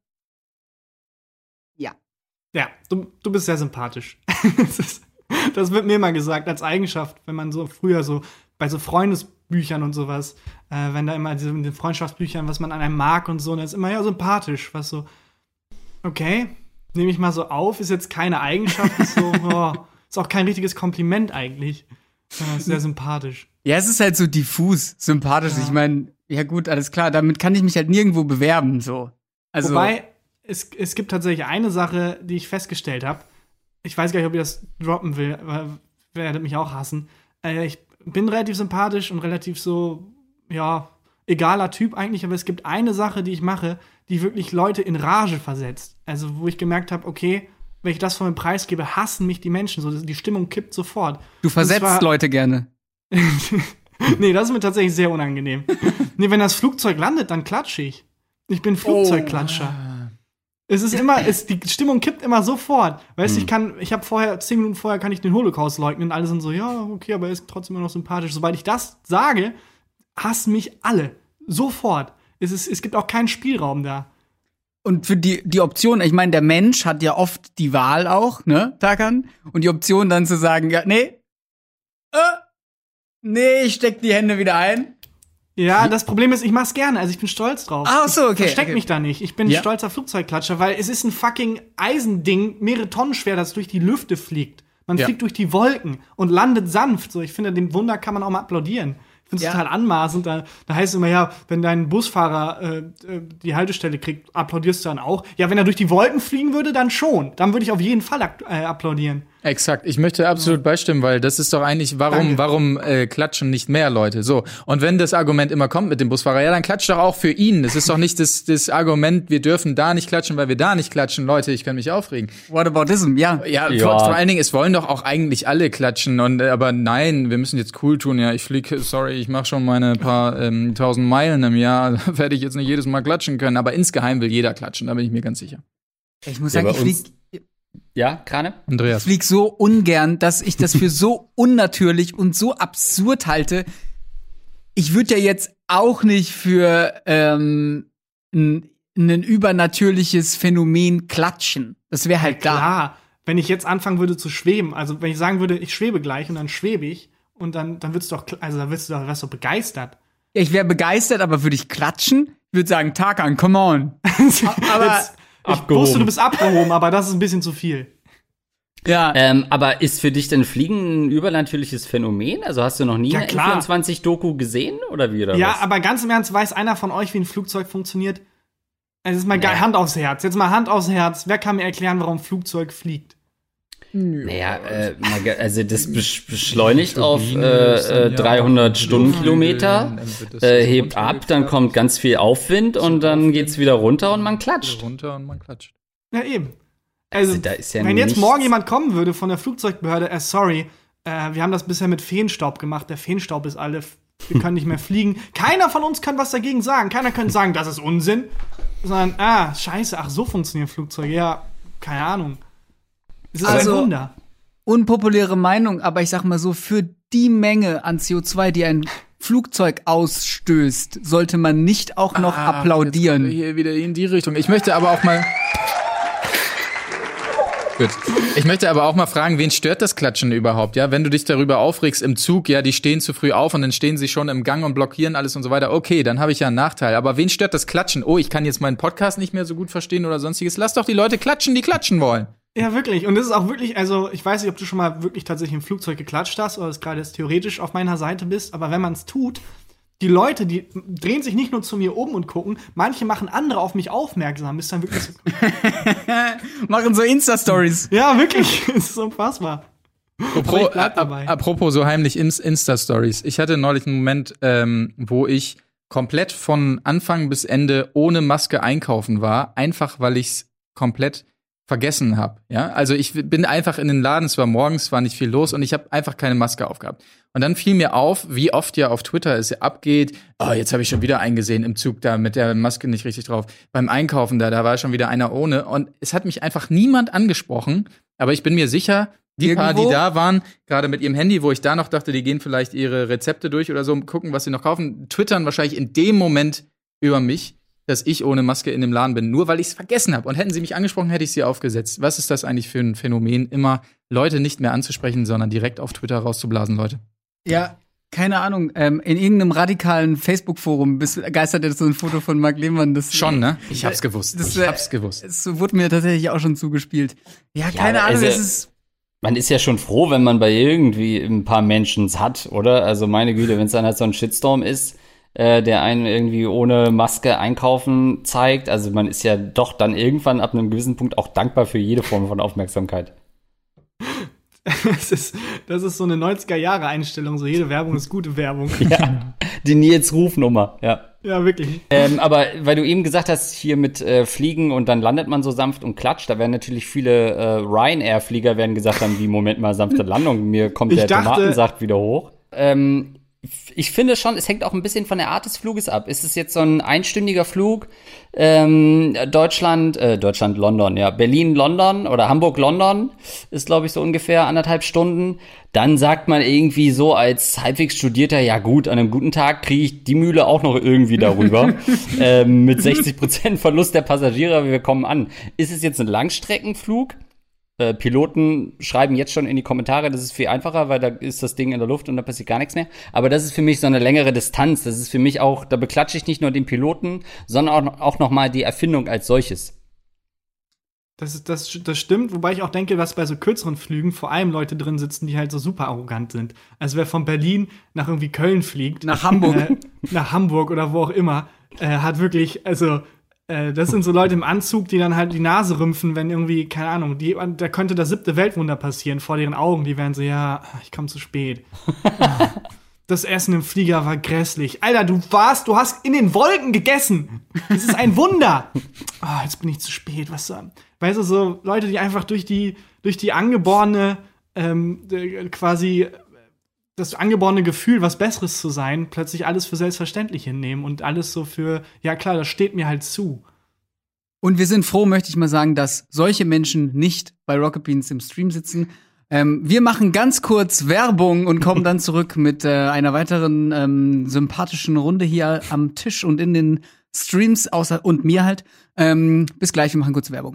Ja. Ja, du, du bist sehr sympathisch. das, ist, das wird mir immer gesagt als Eigenschaft, wenn man so früher so bei so Freundesbüchern und sowas, äh, wenn da immer diese in den Freundschaftsbüchern, was man an einem mag und so, und das ist immer ja sympathisch, was so, okay, nehme ich mal so auf, ist jetzt keine Eigenschaft, ist so, oh, ist auch kein richtiges Kompliment eigentlich. Ja, ist sehr sympathisch. Ja, es ist halt so diffus, sympathisch. Ja. Ich meine, ja gut, alles klar, damit kann ich mich halt nirgendwo bewerben, so. Also, Wobei, es, es gibt tatsächlich eine Sache, die ich festgestellt habe. Ich weiß gar nicht, ob ich das droppen will, aber werdet mich auch hassen. Äh, ich bin relativ sympathisch und relativ so, ja, egaler Typ eigentlich, aber es gibt eine Sache, die ich mache, die wirklich Leute in Rage versetzt. Also, wo ich gemerkt habe, okay, wenn ich das von mir preisgebe, hassen mich die Menschen. So, die Stimmung kippt sofort. du versetzt Und zwar- Leute gerne. Nee, das ist mir tatsächlich sehr unangenehm. Nee, wenn das Flugzeug landet, dann klatsche ich. Ich bin Flugzeugklatscher. Es ist immer, es, die Stimmung kippt immer sofort. Weißt du, ich kann, ich habe vorher, zehn Minuten vorher kann ich den Holocaust leugnen und alle sind so, ja, okay, aber er ist trotzdem immer noch sympathisch. Sobald ich das sage, hassen mich alle. Sofort. Es, ist, es gibt auch keinen Spielraum da. Und für die, die Option, ich meine, der Mensch hat ja oft die Wahl auch, ne, Tarkan? Und die Option dann zu sagen, ja, nee, äh, nee, ich steck die Hände wieder ein. Ja, das Problem ist, ich mach's gerne, also ich bin stolz drauf. Ach so, okay, Ich versteck okay. mich da nicht. Ich bin ein Ja. stolzer Flugzeugklatscher, weil es ist ein fucking Eisending, mehrere Tonnen schwer, das durch die Lüfte fliegt. Man Ja. fliegt durch die Wolken und landet sanft. So, ich finde, dem Wunder kann man auch mal applaudieren. Ich finde es Ja. total anmaßend. Da, da heißt es immer, ja, wenn dein Busfahrer äh, äh, die Haltestelle kriegt, applaudierst du dann auch. Ja, wenn er durch die Wolken fliegen würde, dann schon. Dann würde ich auf jeden Fall ak- äh, applaudieren. Exakt, ich möchte absolut beistimmen, weil das ist doch eigentlich, warum, Danke. warum äh, klatschen nicht mehr Leute? So, und wenn das Argument immer kommt mit dem Busfahrer, ja, dann klatscht doch auch für ihn. Das ist doch nicht das, das Argument, wir dürfen da nicht klatschen, weil wir da nicht klatschen. Leute, ich kann mich aufregen. What aboutism, ja. Ja, Ja. Vor, vor allen Dingen, es wollen doch auch eigentlich alle klatschen. Und äh, aber nein, wir müssen jetzt cool tun. Ja, ich fliege, sorry, ich mache schon meine paar ähm, tausend Meilen im Jahr. Da werde ich jetzt nicht jedes Mal klatschen können. Aber insgeheim will jeder klatschen, da bin ich mir ganz sicher. Ich muss Ja, sagen, bei ich flieg, uns- Ja, Krane? ich Andreas. flieg so ungern, dass ich das für so unnatürlich und so absurd halte. Ich würde ja jetzt auch nicht für ähm, ein, ein übernatürliches Phänomen klatschen. Das wäre halt klar. Klar, wenn ich jetzt anfangen würde zu schweben, also wenn ich sagen würde, ich schwebe gleich und dann schwebe ich und dann, dann wird's doch, kl- also dann wirst du doch, wärst du begeistert. Ich wäre begeistert, aber würde ich klatschen? Ich würde sagen, Tarkan, come on. Aber Jetzt, ich wusste, du bist abgehoben, aber das ist ein bisschen zu viel. Ja. Ähm, aber ist für dich denn Fliegen ein übernatürliches Phänomen? Also hast du noch nie Ja, eine klar. vierundzwanzig-Doku gesehen oder wie oder Ja, was? aber ganz im Ernst, weiß einer von euch, wie ein Flugzeug funktioniert? Also jetzt mal Nee. geil, Hand aufs Herz. Jetzt mal Hand aufs Herz. Wer kann mir erklären, warum ein Flugzeug fliegt? Naja, äh, also das besch- beschleunigt auf äh, äh, dreihundert Stundenkilometer, äh, hebt ab, dann kommt ganz viel Aufwind und dann geht's wieder runter und man klatscht. Runter und man klatscht. Ja, eben. Also, Also, da ist ja wenn jetzt nichts- morgen jemand kommen würde von der Flugzeugbehörde, äh, sorry, äh, wir haben das bisher mit Feenstaub gemacht, der Feenstaub ist alle, wir können nicht mehr fliegen. Keiner von uns kann was dagegen sagen. Keiner kann sagen, das ist Unsinn. Sondern, ah, scheiße, ach, so funktionieren Flugzeuge. Ja, keine Ahnung. Es ist Also- ein Wunder. Unpopuläre Meinung, aber ich sag mal so, für die Menge an C O zwei, die ein Flugzeug ausstößt, sollte man nicht auch noch Ah, applaudieren. jetzt hier wieder in die Richtung. Ich möchte aber auch mal. Gut. Ich möchte aber auch mal fragen, wen stört das Klatschen überhaupt? Ja, wenn du dich darüber aufregst im Zug, ja, die stehen zu früh auf und dann stehen sie schon im Gang und blockieren alles und so weiter. Okay, dann habe ich ja einen Nachteil. Aber wen stört das Klatschen? Oh, ich kann jetzt meinen Podcast nicht mehr so gut verstehen oder sonstiges. Lass doch die Leute klatschen, die klatschen wollen. Ja, wirklich. Und das ist auch wirklich, also ich weiß nicht, ob du schon mal wirklich tatsächlich im Flugzeug geklatscht hast oder es gerade jetzt theoretisch auf meiner Seite bist, aber wenn man es tut, die Leute, die drehen sich nicht nur zu mir um und gucken, manche machen andere auf mich aufmerksam. Ist dann wirklich so. Machen so Insta-Stories. Ja, wirklich. Es ist unfassbar. Apropos, ich bleib dabei. apropos so heimlich Ins- Insta-Stories. Ich hatte neulich einen Moment, ähm, wo ich komplett von Anfang bis Ende ohne Maske einkaufen war, einfach weil ich's komplett vergessen habe. Ja, also ich bin einfach in den Laden, es war morgens, war nicht viel los und ich habe einfach keine Maske aufgehabt. Und dann fiel mir auf, wie oft ja auf Twitter es abgeht. Oh, jetzt habe ich schon wieder eingesehen im Zug da mit der Maske nicht richtig drauf. Beim Einkaufen da, da war schon wieder einer ohne. Und es hat mich einfach niemand angesprochen. Aber ich bin mir sicher, die paar, Irgendwo? die da waren, gerade mit ihrem Handy, wo ich da noch dachte, die gehen vielleicht ihre Rezepte durch oder so, gucken, was sie noch kaufen, twittern wahrscheinlich in dem Moment über mich, dass ich ohne Maske in dem Laden bin, nur weil ich es vergessen habe. Und hätten sie mich angesprochen, hätte ich sie aufgesetzt. Was ist das eigentlich für ein Phänomen, immer Leute nicht mehr anzusprechen, sondern direkt auf Twitter rauszublasen, Leute? Ja, keine Ahnung. Ähm, in irgendeinem radikalen Facebook-Forum geistert jetzt so ein Foto von Marc Lehmann. Das, Schon, ne? Ich hab's gewusst. Das, ich hab's gewusst. Es wurde mir tatsächlich auch schon zugespielt. Ja, keine Ja, Ahnung, also- es ist. Man ist ja schon froh, wenn man bei irgendwie ein paar Mentions hat, oder? Also meine Güte, wenn es dann halt so ein Shitstorm ist, äh, der einen irgendwie ohne Maske einkaufen zeigt. Also man ist ja doch dann irgendwann ab einem gewissen Punkt auch dankbar für jede Form von Aufmerksamkeit. Das ist, das ist so eine neunziger-Jahre-Einstellung. So jede Werbung ist gute Werbung. Ja, die Nils-Rufnummer, ja. Ja, wirklich. Ähm, aber weil du eben gesagt hast, hier mit äh, Fliegen und dann landet man so sanft und klatscht, da werden natürlich viele äh, Ryanair-Flieger werden gesagt haben, wie, Moment mal, sanfte Landung, mir kommt Ich der dachte- Tomatensaft wieder hoch. Ähm, ich finde schon, es hängt auch ein bisschen von der Art des Fluges ab. Ist es jetzt so ein einstündiger Flug, ähm, Deutschland, äh, Deutschland, London, ja, Berlin, London oder Hamburg, London ist, glaube ich, so ungefähr anderthalb Stunden. Dann sagt man irgendwie so als halbwegs Studierter, ja gut, an einem guten Tag kriege ich die Mühle auch noch irgendwie darüber. ähm, mit sechzig Prozent Verlust der Passagiere, aber wir kommen an. Ist es jetzt ein Langstreckenflug? Äh, Piloten schreiben jetzt schon in die Kommentare, das ist viel einfacher, weil da ist das Ding in der Luft und da passiert gar nichts mehr. Aber das ist für mich so eine längere Distanz. Das ist für mich auch, da beklatsche ich nicht nur den Piloten, sondern auch, auch noch mal die Erfindung als solches. Das, ist, das, das stimmt, wobei ich auch denke, dass bei so kürzeren Flügen vor allem Leute drin sitzen, die halt so super arrogant sind. Also wer von Berlin nach irgendwie Köln fliegt, Nach Hamburg. äh, nach Hamburg oder wo auch immer, äh, hat wirklich, also äh, das sind so Leute im Anzug, die dann halt die Nase rümpfen, wenn irgendwie, keine Ahnung, die, da könnte das siebte Weltwunder passieren vor deren Augen. Die wären so, ja, ich komme zu spät. Das Essen im Flieger war grässlich. Alter, du warst, du hast in den Wolken gegessen. Das ist ein Wunder. Ah, jetzt bin ich zu spät. Was so, weißt du, so Leute, die einfach durch die, durch die angeborene, ähm, äh, quasi das angeborene Gefühl, was Besseres zu sein, plötzlich alles für selbstverständlich hinnehmen und alles so für, ja klar, das steht mir halt zu. Und wir sind froh, möchte ich mal sagen, dass solche Menschen nicht bei Rocket Beans im Stream sitzen. Ähm, wir machen ganz kurz Werbung und kommen dann zurück mit äh, einer weiteren ähm, sympathischen Runde hier am Tisch und in den Streams, außer und mir halt. Ähm, bis gleich, wir machen kurz Werbung.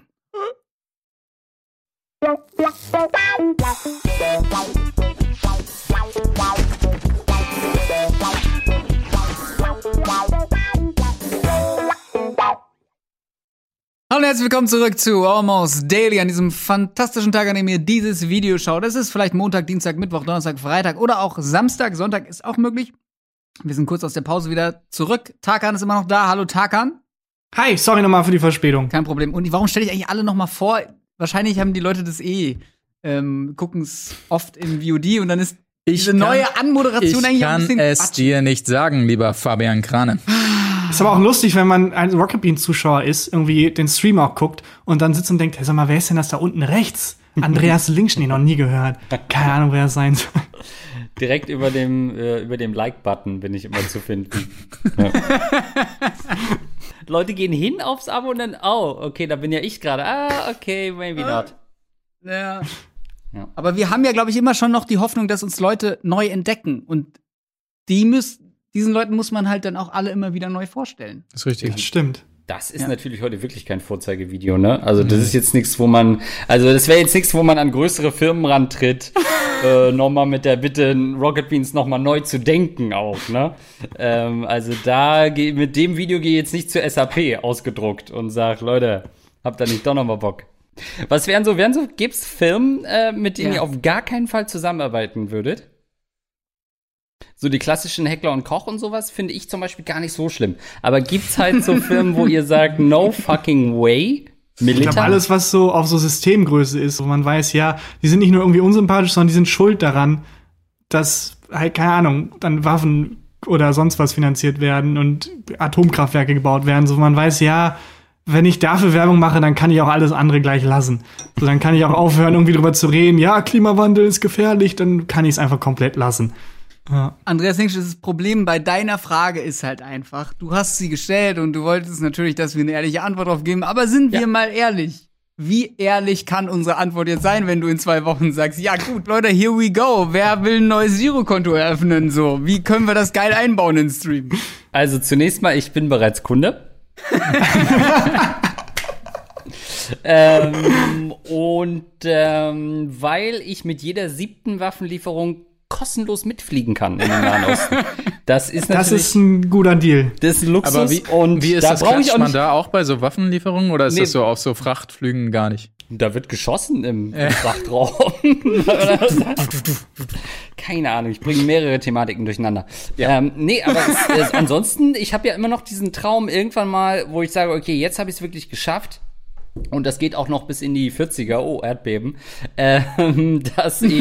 Hallo und herzlich willkommen zurück zu Almost Daily an diesem fantastischen Tag, an dem ihr dieses Video schaut. Es ist vielleicht Montag, Dienstag, Mittwoch, Donnerstag, Freitag oder auch Samstag. Sonntag ist auch möglich. Wir sind kurz aus der Pause wieder zurück. Tarkan ist immer noch da. Hallo Tarkan. Hi, sorry nochmal für die Verspätung. Kein Problem. Und warum stelle ich eigentlich alle noch mal vor? Wahrscheinlich haben die Leute das eh ähm, gucken es oft im V O D und dann ist Ich diese kann- neue Anmoderation Ich eigentlich auch ein kann bisschen es Quatsch. dir nicht sagen, lieber Fabian Krane. Ist aber auch lustig, wenn man ein Rocket Beans-Zuschauer ist, irgendwie den Stream auch guckt und dann sitzt und denkt, hey, sag mal, wer ist denn das da unten rechts? Andreas Links, nee, noch nie gehört. Keine Ahnung, wer das sein soll. Direkt über dem, äh, über dem Like-Button bin ich immer zu finden. Ja. Leute gehen hin aufs Abo und dann, oh, okay, da bin ja ich gerade. Ah, okay, maybe not. Ja. Ja. Aber wir haben ja, glaube ich, immer schon noch die Hoffnung, dass uns Leute neu entdecken. Und die müssen, diesen Leuten muss man halt dann auch alle immer wieder neu vorstellen. Das ist richtig. Das stimmt. Das ist Ja. natürlich heute wirklich kein Vorzeigevideo, ne? Also das ist jetzt nichts, wo man, also das wäre jetzt nichts, wo man an größere Firmen rantritt, äh, nochmal mit der Bitte, Rocket Beans nochmal neu zu denken auch, ne? Ähm, also da, geh- mit dem Video gehe ich jetzt nicht zur S A P ausgedruckt und sag, Leute, habt ihr nicht doch nochmal Bock? Was wären so, wären so, gibt's Firmen, äh, mit denen Ja. ihr auf gar keinen Fall zusammenarbeiten würdet? So die klassischen Heckler und Koch und sowas finde ich zum Beispiel gar nicht so schlimm. Aber gibt's halt so Firmen, wo ihr sagt, no fucking way? Ich Milita? glaube, alles, was so auf so Systemgröße ist, wo man weiß, ja, die sind nicht nur irgendwie unsympathisch, sondern die sind schuld daran, dass halt, keine Ahnung, dann Waffen oder sonst was finanziert werden und Atomkraftwerke gebaut werden. So, man weiß, ja, wenn ich dafür Werbung mache, dann kann ich auch alles andere gleich lassen. So, dann kann ich auch aufhören, irgendwie drüber zu reden, ja, Klimawandel ist gefährlich, dann kann ich es einfach komplett lassen. Ja. Andreas Linksch, das Problem bei deiner Frage ist halt einfach, du hast sie gestellt und du wolltest natürlich, dass wir eine ehrliche Antwort drauf geben, aber sind wir mal ehrlich? Wie ehrlich kann unsere Antwort jetzt sein, wenn du in zwei Wochen sagst, ja gut, Leute, here we go, wer will ein neues Girokonto eröffnen, so? Wie können wir das geil einbauen in den Stream? Also zunächst mal, ich bin bereits Kunde. ähm, und ähm, weil ich mit jeder siebten Waffenlieferung kostenlos mitfliegen kann in den Nahen Osten. Das ist Das natürlich ist ein guter Deal. das ist Luxus. Aber wie, und wie ist da das? brauche ich Klatscht auch man nicht. da auch bei so Waffenlieferungen oder ist Nee. das so auf so Frachtflügen gar nicht? Da wird geschossen im, im Frachtraum. Keine Ahnung, ich bringe mehrere Thematiken durcheinander. Ähm, nee, aber es, es, ansonsten, ich habe ja immer noch diesen Traum irgendwann mal, wo ich sage, okay, jetzt habe ich es wirklich geschafft. Und das geht auch noch bis in die vierziger, oh, Erdbeben, ähm, dass ich,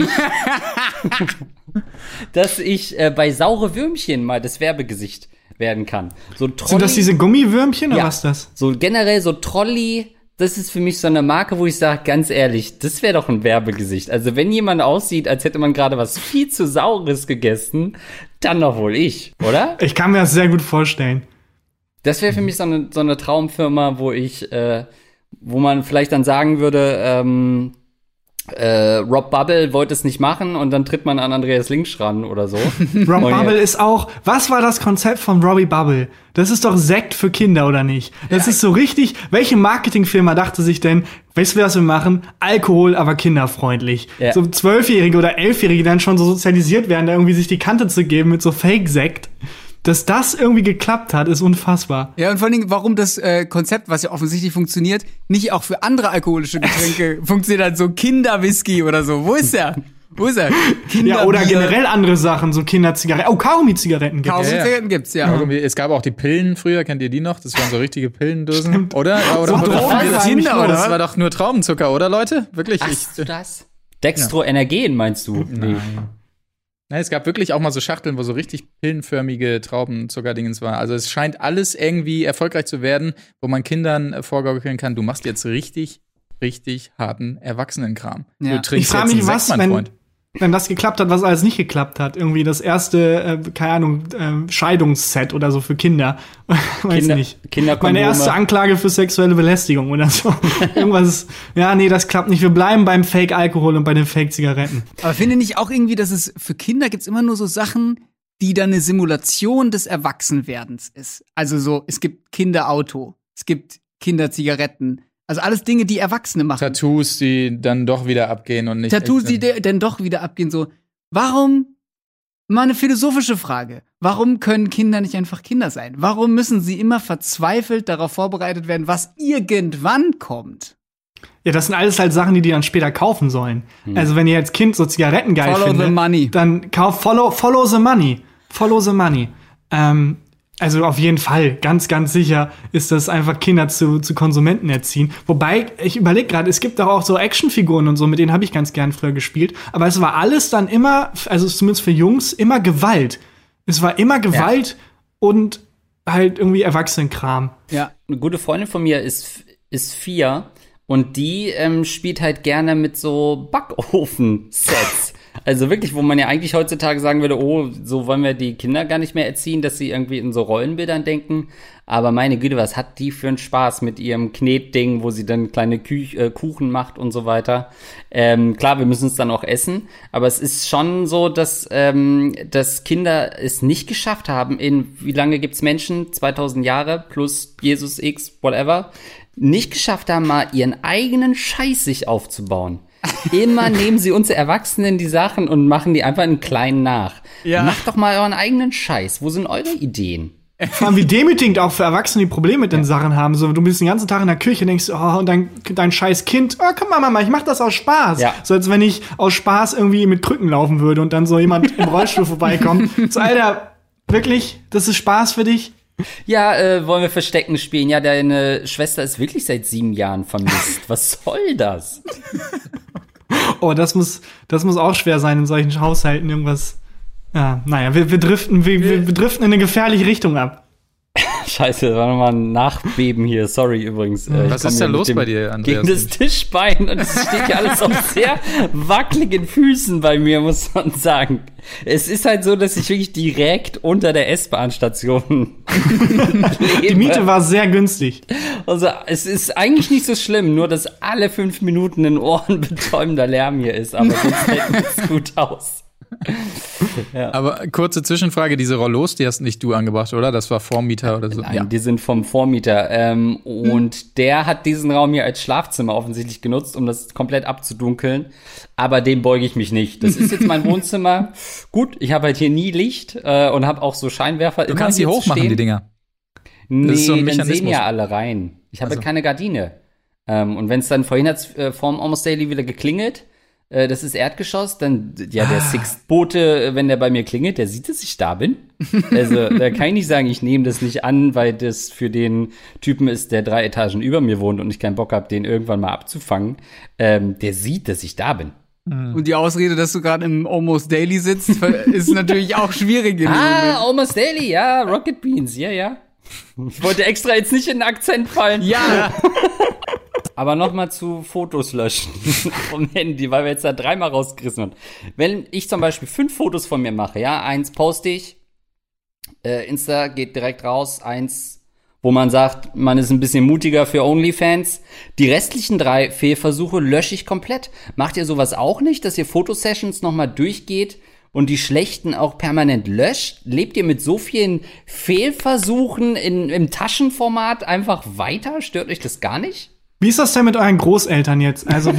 dass ich äh, bei saure Würmchen mal das Werbegesicht werden kann. So Sind das Trolley- diese Gummiwürmchen oder Ja. was ist das? So generell so Trolley, das ist für mich so eine Marke, wo ich sage, ganz ehrlich, das wäre doch ein Werbegesicht. Also wenn jemand aussieht, als hätte man gerade was viel zu Saures gegessen, dann doch wohl ich, oder? Ich kann mir das sehr gut vorstellen. Das wäre für mich so eine, so eine Traumfirma, wo ich, äh, wo man vielleicht dann sagen würde, ähm, äh, Rob Bubble wollte es nicht machen und dann tritt man an Andreas Linksch ran oder so. Rob Und Bubble ist auch, was war das Konzept von Robbie Bubble? Das ist doch Sekt für Kinder, oder nicht? Das ist so richtig, welche Marketingfirma dachte sich denn, weißt du, was wir machen? Alkohol, aber kinderfreundlich. Ja. So Zwölfjährige oder Elfjährige, die dann schon so sozialisiert werden, da irgendwie sich die Kante zu geben mit so Fake-Sekt. Dass das irgendwie geklappt hat, ist unfassbar. Ja, und vor allen Dingen, warum das äh, Konzept, was ja offensichtlich funktioniert, nicht auch für andere alkoholische Getränke funktioniert hat, so Kinderwhisky oder so. Wo ist der? Wo ist er? Ja, oder Kinderbier. generell andere Sachen, so Kinderzigaretten. Oh, Kaugummi-Zigaretten gibt's. Kaugummi- Ja, ja. Zigaretten gibt's, ja. Irgendwie, es gab auch die Pillen früher, kennt ihr die noch? Das waren so richtige Pillendosen, oder? Ja, oder, So oder Drogen das, sind eigentlich Kinder, los. das war doch nur Traubenzucker, oder Leute? Wirklich? Hast du Ich, das? Dextro Energen, meinst du? Nee. Nein, es gab wirklich auch mal so Schachteln, wo so richtig pillenförmige Traubenzuckerdingens war. Also es scheint alles irgendwie erfolgreich zu werden, wo man Kindern äh, vorgaukeln kann, du machst jetzt richtig, richtig harten Erwachsenenkram. Ja. Du Ich trinkst frage jetzt mich, einen was, Sekt, mein wenn, Freund. wenn das geklappt hat, was alles nicht geklappt hat. Irgendwie das erste, äh, keine Ahnung, äh, Scheidungsset oder so für Kinder. Weiß Kinder- nicht. Kinderkondome. Meine erste Anklage für sexuelle Belästigung oder so. Irgendwas. Ja, nee, das klappt nicht. Wir bleiben beim Fake-Alkohol und bei den Fake-Zigaretten. Aber finde nicht auch irgendwie, dass es für Kinder gibt's immer nur so Sachen, die dann eine Simulation des Erwachsenwerdens ist. Also so, es gibt Kinderauto, es gibt Kinderzigaretten. Also alles Dinge, die Erwachsene machen. Tattoos, die dann doch wieder abgehen und nicht. Tattoos, echt die sind. de- dann doch wieder abgehen. So, warum, mal eine philosophische Frage, warum können Kinder nicht einfach Kinder sein? Warum müssen sie immer verzweifelt darauf vorbereitet werden, was irgendwann kommt? Ja, das sind alles halt Sachen, die die dann später kaufen sollen. Also wenn ihr als Kind so Zigaretten geil Follow findet, the money. dann kauft follow, follow the money. Follow the money. Ähm, Also auf jeden Fall, ganz, ganz sicher ist das einfach Kinder zu, zu Konsumenten erziehen. Wobei, ich überlege gerade, es gibt doch auch so Actionfiguren und so, mit denen habe ich ganz gern früher gespielt. Aber es war alles dann immer, also zumindest für Jungs, immer Gewalt. Es war immer Gewalt ja. und halt irgendwie Erwachsenenkram. Ja. Eine gute Freundin von mir ist, ist vier und die ähm, spielt halt gerne mit so Backofen-Sets. Also wirklich, wo man ja eigentlich heutzutage sagen würde, oh, so wollen wir die Kinder gar nicht mehr erziehen, dass sie irgendwie in so Rollenbildern denken. Aber meine Güte, was hat die für einen Spaß mit ihrem Knetding, wo sie dann kleine Kü- äh, Kuchen macht und so weiter. Ähm, klar, wir müssen es dann auch essen. Aber es ist schon so, dass, ähm, dass Kinder es nicht geschafft haben, in, wie lange gibt's Menschen? zweitausend Jahre plus Jesus X, whatever. Nicht geschafft haben, mal ihren eigenen Scheiß sich aufzubauen. Immer nehmen sie uns Erwachsenen die Sachen und machen die einfach in klein nach. Ja. Macht doch mal euren eigenen Scheiß. Wo sind eure Ideen? Vor allem wie demütigend auch für Erwachsene, die Probleme mit den ja. Sachen haben. So, du bist den ganzen Tag in der Küche und denkst, oh, und dein, dein scheiß Kind, oh, komm mal, Mama, ich mach das aus Spaß. Ja. So, als wenn ich aus Spaß irgendwie mit Krücken laufen würde und dann so jemand im Rollstuhl vorbeikommt. So, Alter, wirklich? Das ist Spaß für dich? Ja, äh, wollen wir Verstecken spielen? Ja, deine Schwester ist wirklich seit sieben Jahren vermisst. Was soll das? Oh, das muss, das muss auch schwer sein, in solchen Haushalten irgendwas. Ja, naja, wir, wir driften, wir, wir, wir driften in eine gefährliche Richtung ab. Scheiße, das war nochmal ein Nachbeben hier. Sorry übrigens. Äh, Was ist da los bei dir, Andreas? Gegen das Tischbein und es steht ja alles auf sehr wackeligen Füßen bei mir, muss man sagen. Es ist halt so, dass ich wirklich direkt unter der S-Bahn-Station lebe. Die Miete war sehr günstig. Also es ist eigentlich nicht so schlimm, nur dass alle fünf Minuten ein ohrenbetäubender Lärm hier ist, aber sonst hält es gut aus. Ja. Aber kurze Zwischenfrage, diese Rollos, die hast nicht du angebracht, oder? Das war Vormieter oder so? Nein, ja. Die sind vom Vormieter. Ähm, und hm. der hat diesen Raum hier als Schlafzimmer offensichtlich genutzt, um das komplett abzudunkeln. Aber dem beuge ich mich nicht. Das ist jetzt mein Wohnzimmer. Gut, ich habe halt hier nie Licht äh, und habe auch so Scheinwerfer. Du kannst die hochmachen, stehen. Die Dinger. Nee, das ist so ein dann sehen ja alle rein. Ich habe also. keine Gardine. Ähm, und wenn es dann vorhin hat äh, vorm Almost Daily wieder geklingelt, das ist Erdgeschoss, dann, ja, der ah. Sixtbote, wenn der bei mir klingelt, der sieht, dass ich da bin. Also, da kann ich nicht sagen, ich nehme das nicht an, weil das für den Typen ist, der drei Etagen über mir wohnt und ich keinen Bock habe, den irgendwann mal abzufangen. Ähm, der sieht, dass ich da bin. Und die Ausrede, dass du gerade im Almost Daily sitzt, ist natürlich auch schwierig. In ah, Almost Daily, ja, Rocket Beans, ja, ja. Ich wollte extra jetzt nicht in den Akzent fallen. Ja. Aber noch mal zu Fotos löschen vom Handy, weil wir jetzt da dreimal rausgerissen haben. Wenn ich zum Beispiel fünf Fotos von mir mache, ja, eins poste ich, äh, Insta geht direkt raus, eins, wo man sagt, man ist ein bisschen mutiger für OnlyFans. Die restlichen drei Fehlversuche lösche ich komplett. Macht ihr sowas auch nicht, dass ihr Fotosessions noch mal durchgeht und die schlechten auch permanent löscht? Lebt ihr mit so vielen Fehlversuchen in, im Taschenformat einfach weiter? Stört euch das gar nicht? Wie ist das denn mit euren Großeltern jetzt? Also, wie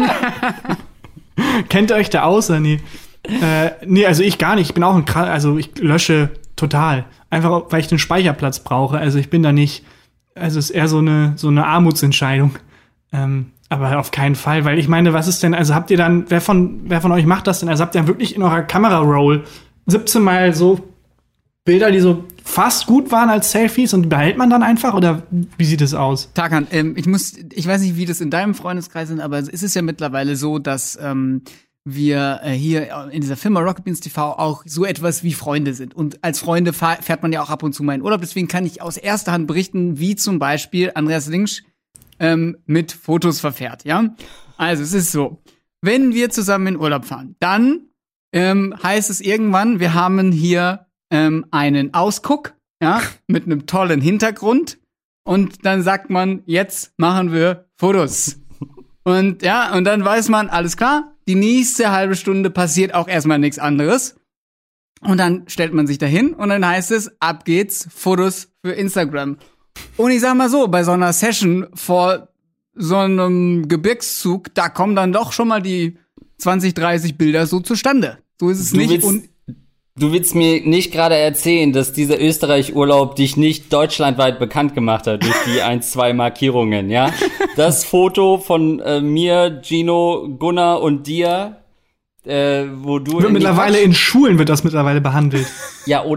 kennt ihr euch da aus oder nee? Äh, nee, also ich gar nicht. Ich bin auch ein Kra- also ich lösche total. Einfach, weil ich den Speicherplatz brauche. Also ich bin da nicht, also es ist eher so eine, so eine Armutsentscheidung. Ähm, aber auf keinen Fall, weil ich meine, was ist denn, also habt ihr dann, wer von, wer von euch macht das denn? Also habt ihr wirklich in eurer Kamera-Roll siebzehn Mal so Bilder, die so fast gut waren als Selfies und die behält man dann einfach? Oder wie sieht es aus? Tarkan, ähm, ich muss, ich weiß nicht, wie das in deinem Freundeskreis ist, aber es ist ja mittlerweile so, dass ähm, wir äh, hier in dieser Firma Rocket Beans T V auch so etwas wie Freunde sind. Und als Freunde fahr, fährt man ja auch ab und zu mal in Urlaub. Deswegen kann ich aus erster Hand berichten, wie zum Beispiel Andreas Linksch ähm, mit Fotos verfährt, ja? Also, es ist so, wenn wir zusammen in Urlaub fahren, dann ähm, heißt es irgendwann, wir haben hier ähm, einen Ausguck, ja, mit einem tollen Hintergrund. Und dann sagt man, jetzt machen wir Fotos. Und ja, und dann weiß man, alles klar, die nächste halbe Stunde passiert auch erstmal nichts anderes. Und dann stellt man sich dahin und dann heißt es, ab geht's, Fotos für Instagram. Und ich sag mal so, bei so einer Session vor so einem Gebirgszug, da kommen dann doch schon mal die zwanzig, dreißig Bilder so zustande. So ist es du nicht. Willst, und du willst mir nicht gerade erzählen, dass dieser Österreich-Urlaub dich nicht deutschlandweit bekannt gemacht hat durch die ein, zwei Markierungen, ja? Das Foto von äh, mir, Gino, Gunnar und dir, äh, wo du wird mittlerweile in Schulen wird das mittlerweile behandelt. Ja, oder?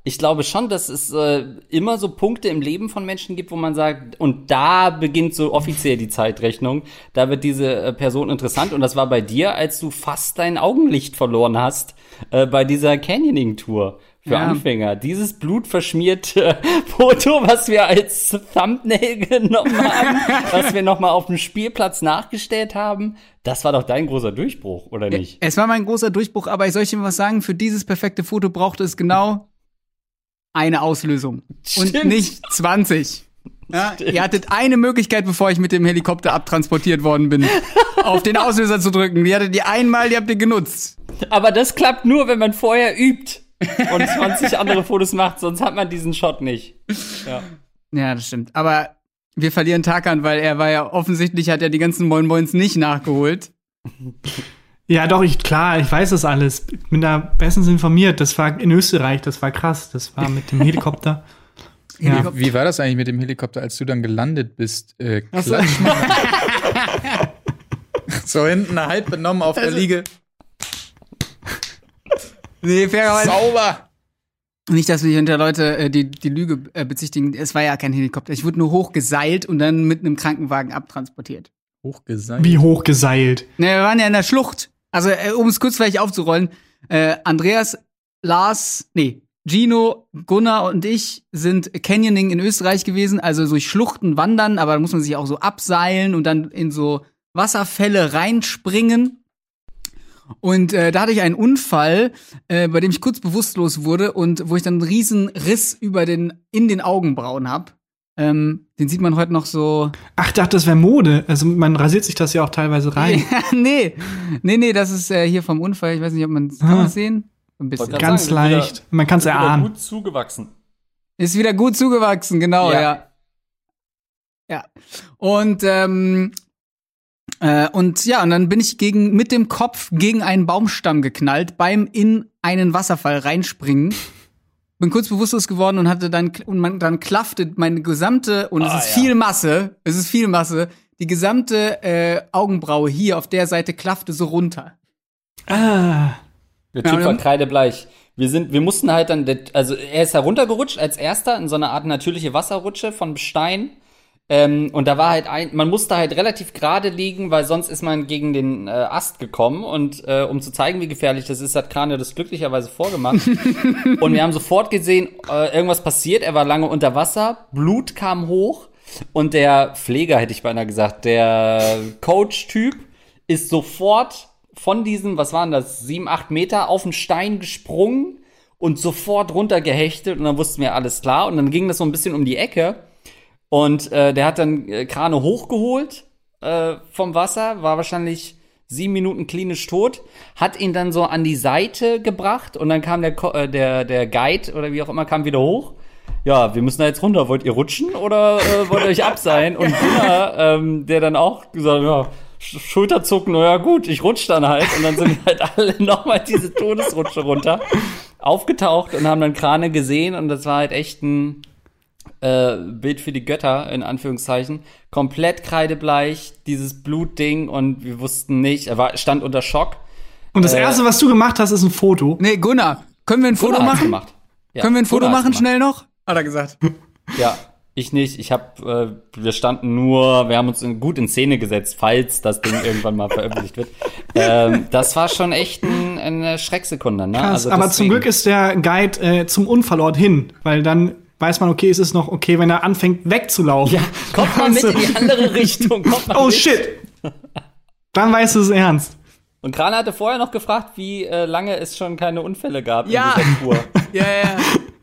ich glaube schon, dass es äh, immer so Punkte im Leben von Menschen gibt, wo man sagt, und da beginnt so offiziell die Zeitrechnung, da wird diese äh, Person interessant. Und das war bei dir, als du fast dein Augenlicht verloren hast äh, bei dieser Canyoning-Tour für Ja. Anfänger. Dieses blutverschmierte Foto, was wir als Thumbnail genommen haben, was wir nochmal auf dem Spielplatz nachgestellt haben, das war doch dein großer Durchbruch, oder nicht? Es war mein großer Durchbruch, aber ich soll dir mal was sagen, für dieses perfekte Foto brauchte es genau eine Auslösung. Und Stimmt. nicht zwanzig. Ja, ihr hattet eine Möglichkeit, bevor ich mit dem Helikopter abtransportiert worden bin, auf den Auslöser zu drücken. Die hattet ihr einmal, die habt ihr genutzt. Aber das klappt nur, wenn man vorher übt und zwanzig andere Fotos macht, sonst hat man diesen Shot nicht. Ja. Ja, das stimmt. Aber wir verlieren Tarkan, weil er war ja offensichtlich, hat er die ganzen Moin Moins nicht nachgeholt. Ja, doch, ich, klar, ich weiß das alles. Ich bin da bestens informiert. Das war in Österreich, das war krass. Das war mit dem Helikopter. Ja. Wie, wie war das eigentlich mit dem Helikopter, als du dann gelandet bist? Äh, Ach so. klatsch mal. So hinten halb benommen auf der Also- Liege. Nee, fairerweise. Sauber! Nicht, dass wir hinter Leute äh, die, die Lüge äh, bezichtigen. Es war ja kein Helikopter. Ich wurde nur hochgeseilt und dann mit einem Krankenwagen abtransportiert. Hochgeseilt. Wie hochgeseilt. Ne, wir waren ja in der Schlucht. Also, äh, um es kurz vielleicht aufzurollen, äh, Andreas, Lars, nee, Gino, Gunnar und ich sind Canyoning in Österreich gewesen, also durch Schluchten wandern, aber da muss man sich auch so abseilen und dann in so Wasserfälle reinspringen. Und äh, da hatte ich einen Unfall, äh, bei dem ich kurz bewusstlos wurde und wo ich dann einen riesen Riss über den, in den Augenbrauen hab. Ähm, den sieht man heute noch so. Ach, dachte, das wäre Mode. Also man rasiert sich das ja auch teilweise rein. Ja, nee, nee, nee, das ist äh, hier vom Unfall. Ich weiß nicht, ob man kann Ah. man sehen. Ein bisschen. Wollte grad Ganz sagen, wieder- leicht. Man kann es Wieder erahnen. gut zugewachsen. Ist wieder gut zugewachsen, genau, ja. Ja. Ja. Und ähm, äh, und ja, und dann bin ich gegen mit dem Kopf gegen einen Baumstamm geknallt beim in einen Wasserfall reinspringen. Bin kurz bewusstlos geworden und hatte dann und man dann klaffte meine gesamte und es Ah, ist ja. viel Masse, es ist viel Masse, die gesamte äh, Augenbraue hier auf der Seite klaffte so runter. Ah. Der Ja, Typ und war dann- kreidebleich. Wir sind, wir mussten halt dann, also er ist heruntergerutscht als erster in so eine Art natürliche Wasserrutsche von Stein. Ähm, und da war halt ein, man musste halt relativ gerade liegen, weil sonst ist man gegen den äh, Ast gekommen. Und äh, um zu zeigen, wie gefährlich das ist, hat Krane das glücklicherweise vorgemacht. Und wir haben sofort gesehen, äh, irgendwas passiert. Er war lange unter Wasser, Blut kam hoch. Und der Pfleger, hätte ich beinahe gesagt, der Coach-Typ ist sofort von diesem, was waren das, sieben, acht Meter auf den Stein gesprungen und sofort runtergehechtet. Und dann wussten wir, alles klar. Und dann ging das so ein bisschen um die Ecke. Und äh, der hat dann äh, Krane hochgeholt äh, vom Wasser, war wahrscheinlich sieben Minuten klinisch tot, hat ihn dann so an die Seite gebracht und dann kam der, Ko- äh, der, der Guide oder wie auch immer, kam wieder hoch. Ja, wir müssen da jetzt runter. Wollt ihr rutschen oder äh, wollt ihr euch abseilen? Und Gunnar, ähm, der dann auch gesagt, ja, Sch- Schulterzucken, na ja gut, ich rutsch dann halt. Und dann sind wir halt alle nochmal diese Todesrutsche runter aufgetaucht und haben dann Krane gesehen und das war halt echt ein äh, Bild für die Götter, in Anführungszeichen. Komplett kreidebleich, dieses Blutding und wir wussten nicht, er war, stand unter Schock. Und das Äh, erste, was du gemacht hast, ist ein Foto. Nee, Gunnar, können wir ein Foto Gunnar hat's machen? gemacht. Ja, Können wir ein Foto Gunnar hat's machen, gemacht. schnell noch? Hat er gesagt. Ja, ich nicht. Ich hab, äh, wir standen nur, wir haben uns in, gut in Szene gesetzt, falls das Ding irgendwann mal veröffentlicht wird. Ähm, das war schon echt ein, eine Schrecksekunde, ne? Krass, Also aber deswegen- zum Glück ist der Guide äh, zum Unfallort hin, weil dann weiß man, okay, es ist noch okay, wenn er anfängt wegzulaufen. Ja, kommt mal mit in die andere Richtung. Kommt mal Oh mit. shit! Dann weißt du es ernst. Und Krane hatte vorher noch gefragt, wie äh, lange es schon keine Unfälle gab Ja. in dieser Tour. Ja, ja.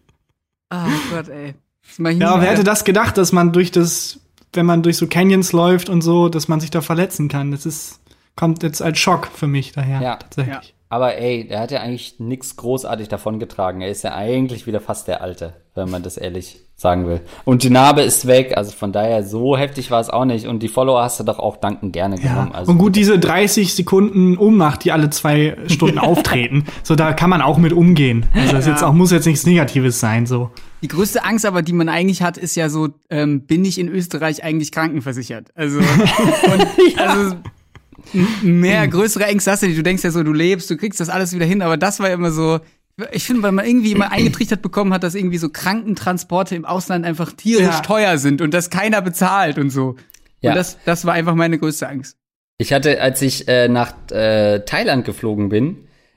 Ah Gott, ey. Das mach ich nie Ja, aber wer wieder. hätte das gedacht, dass man durch das, wenn man durch so Canyons läuft und so, dass man sich da verletzen kann? Das ist, kommt jetzt als Schock für mich daher, Ja. tatsächlich. Ja. Aber ey, der hat ja eigentlich nix großartig davon getragen. Er ist ja eigentlich wieder fast der Alte, wenn man das ehrlich sagen will. Und die Narbe ist weg, also von daher, so heftig war es auch nicht. Und die Follower hast du doch auch dankend gerne genommen. Ja. Also, Und gut, diese dreißig Sekunden Ummacht, die alle zwei Stunden auftreten, so da kann man auch mit umgehen. Also das jetzt auch, muss jetzt nichts Negatives sein, so. Die größte Angst aber, die man eigentlich hat, ist ja so, ähm, bin ich in Österreich eigentlich krankenversichert? Also, und, also m- mehr größere Ängste hast du nicht. Du denkst ja so, du lebst, du kriegst das alles wieder hin, aber das war immer so, Ich finde, weil man irgendwie immer eingetrichtert bekommen hat, dass irgendwie so Krankentransporte im Ausland einfach tierisch Ja. teuer sind und das keiner bezahlt und so. Ja. Und das, das war einfach meine größte Angst. Ich hatte, als ich äh, nach äh, Thailand geflogen bin,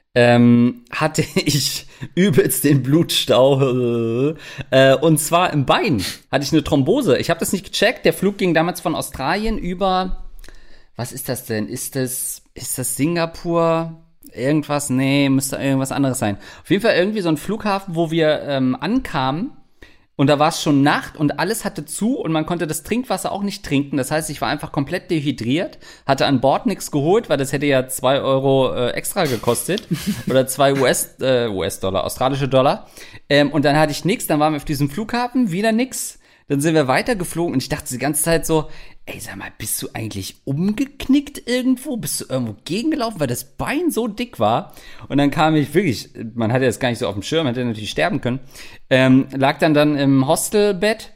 ähm, hatte ich übelst den Blutstau. Äh, und zwar im Bein hatte ich eine Thrombose. Ich habe das nicht gecheckt. Der Flug ging damals von Australien über, was ist das denn? Ist das, ist das Singapur? Irgendwas? Nee, müsste irgendwas anderes sein. Auf jeden Fall irgendwie so ein Flughafen, wo wir ähm, ankamen. Und da war es schon Nacht und alles hatte zu und man konnte das Trinkwasser auch nicht trinken. Das heißt, ich war einfach komplett dehydriert, hatte an Bord nichts geholt, weil das hätte ja zwei Euro äh, extra gekostet. Oder zwei U S, äh, U S-Dollar, australische Dollar. Ähm, und dann hatte ich nichts, dann waren wir auf diesem Flughafen, wieder nix. Dann sind wir weitergeflogen und ich dachte die ganze Zeit so, ey, sag mal, bist du eigentlich umgeknickt irgendwo? Bist du irgendwo gegengelaufen, weil das Bein so dick war? Und dann kam ich wirklich, man hatte das gar nicht so auf dem Schirm, hätte natürlich sterben können, ähm, lag dann dann im Hostelbett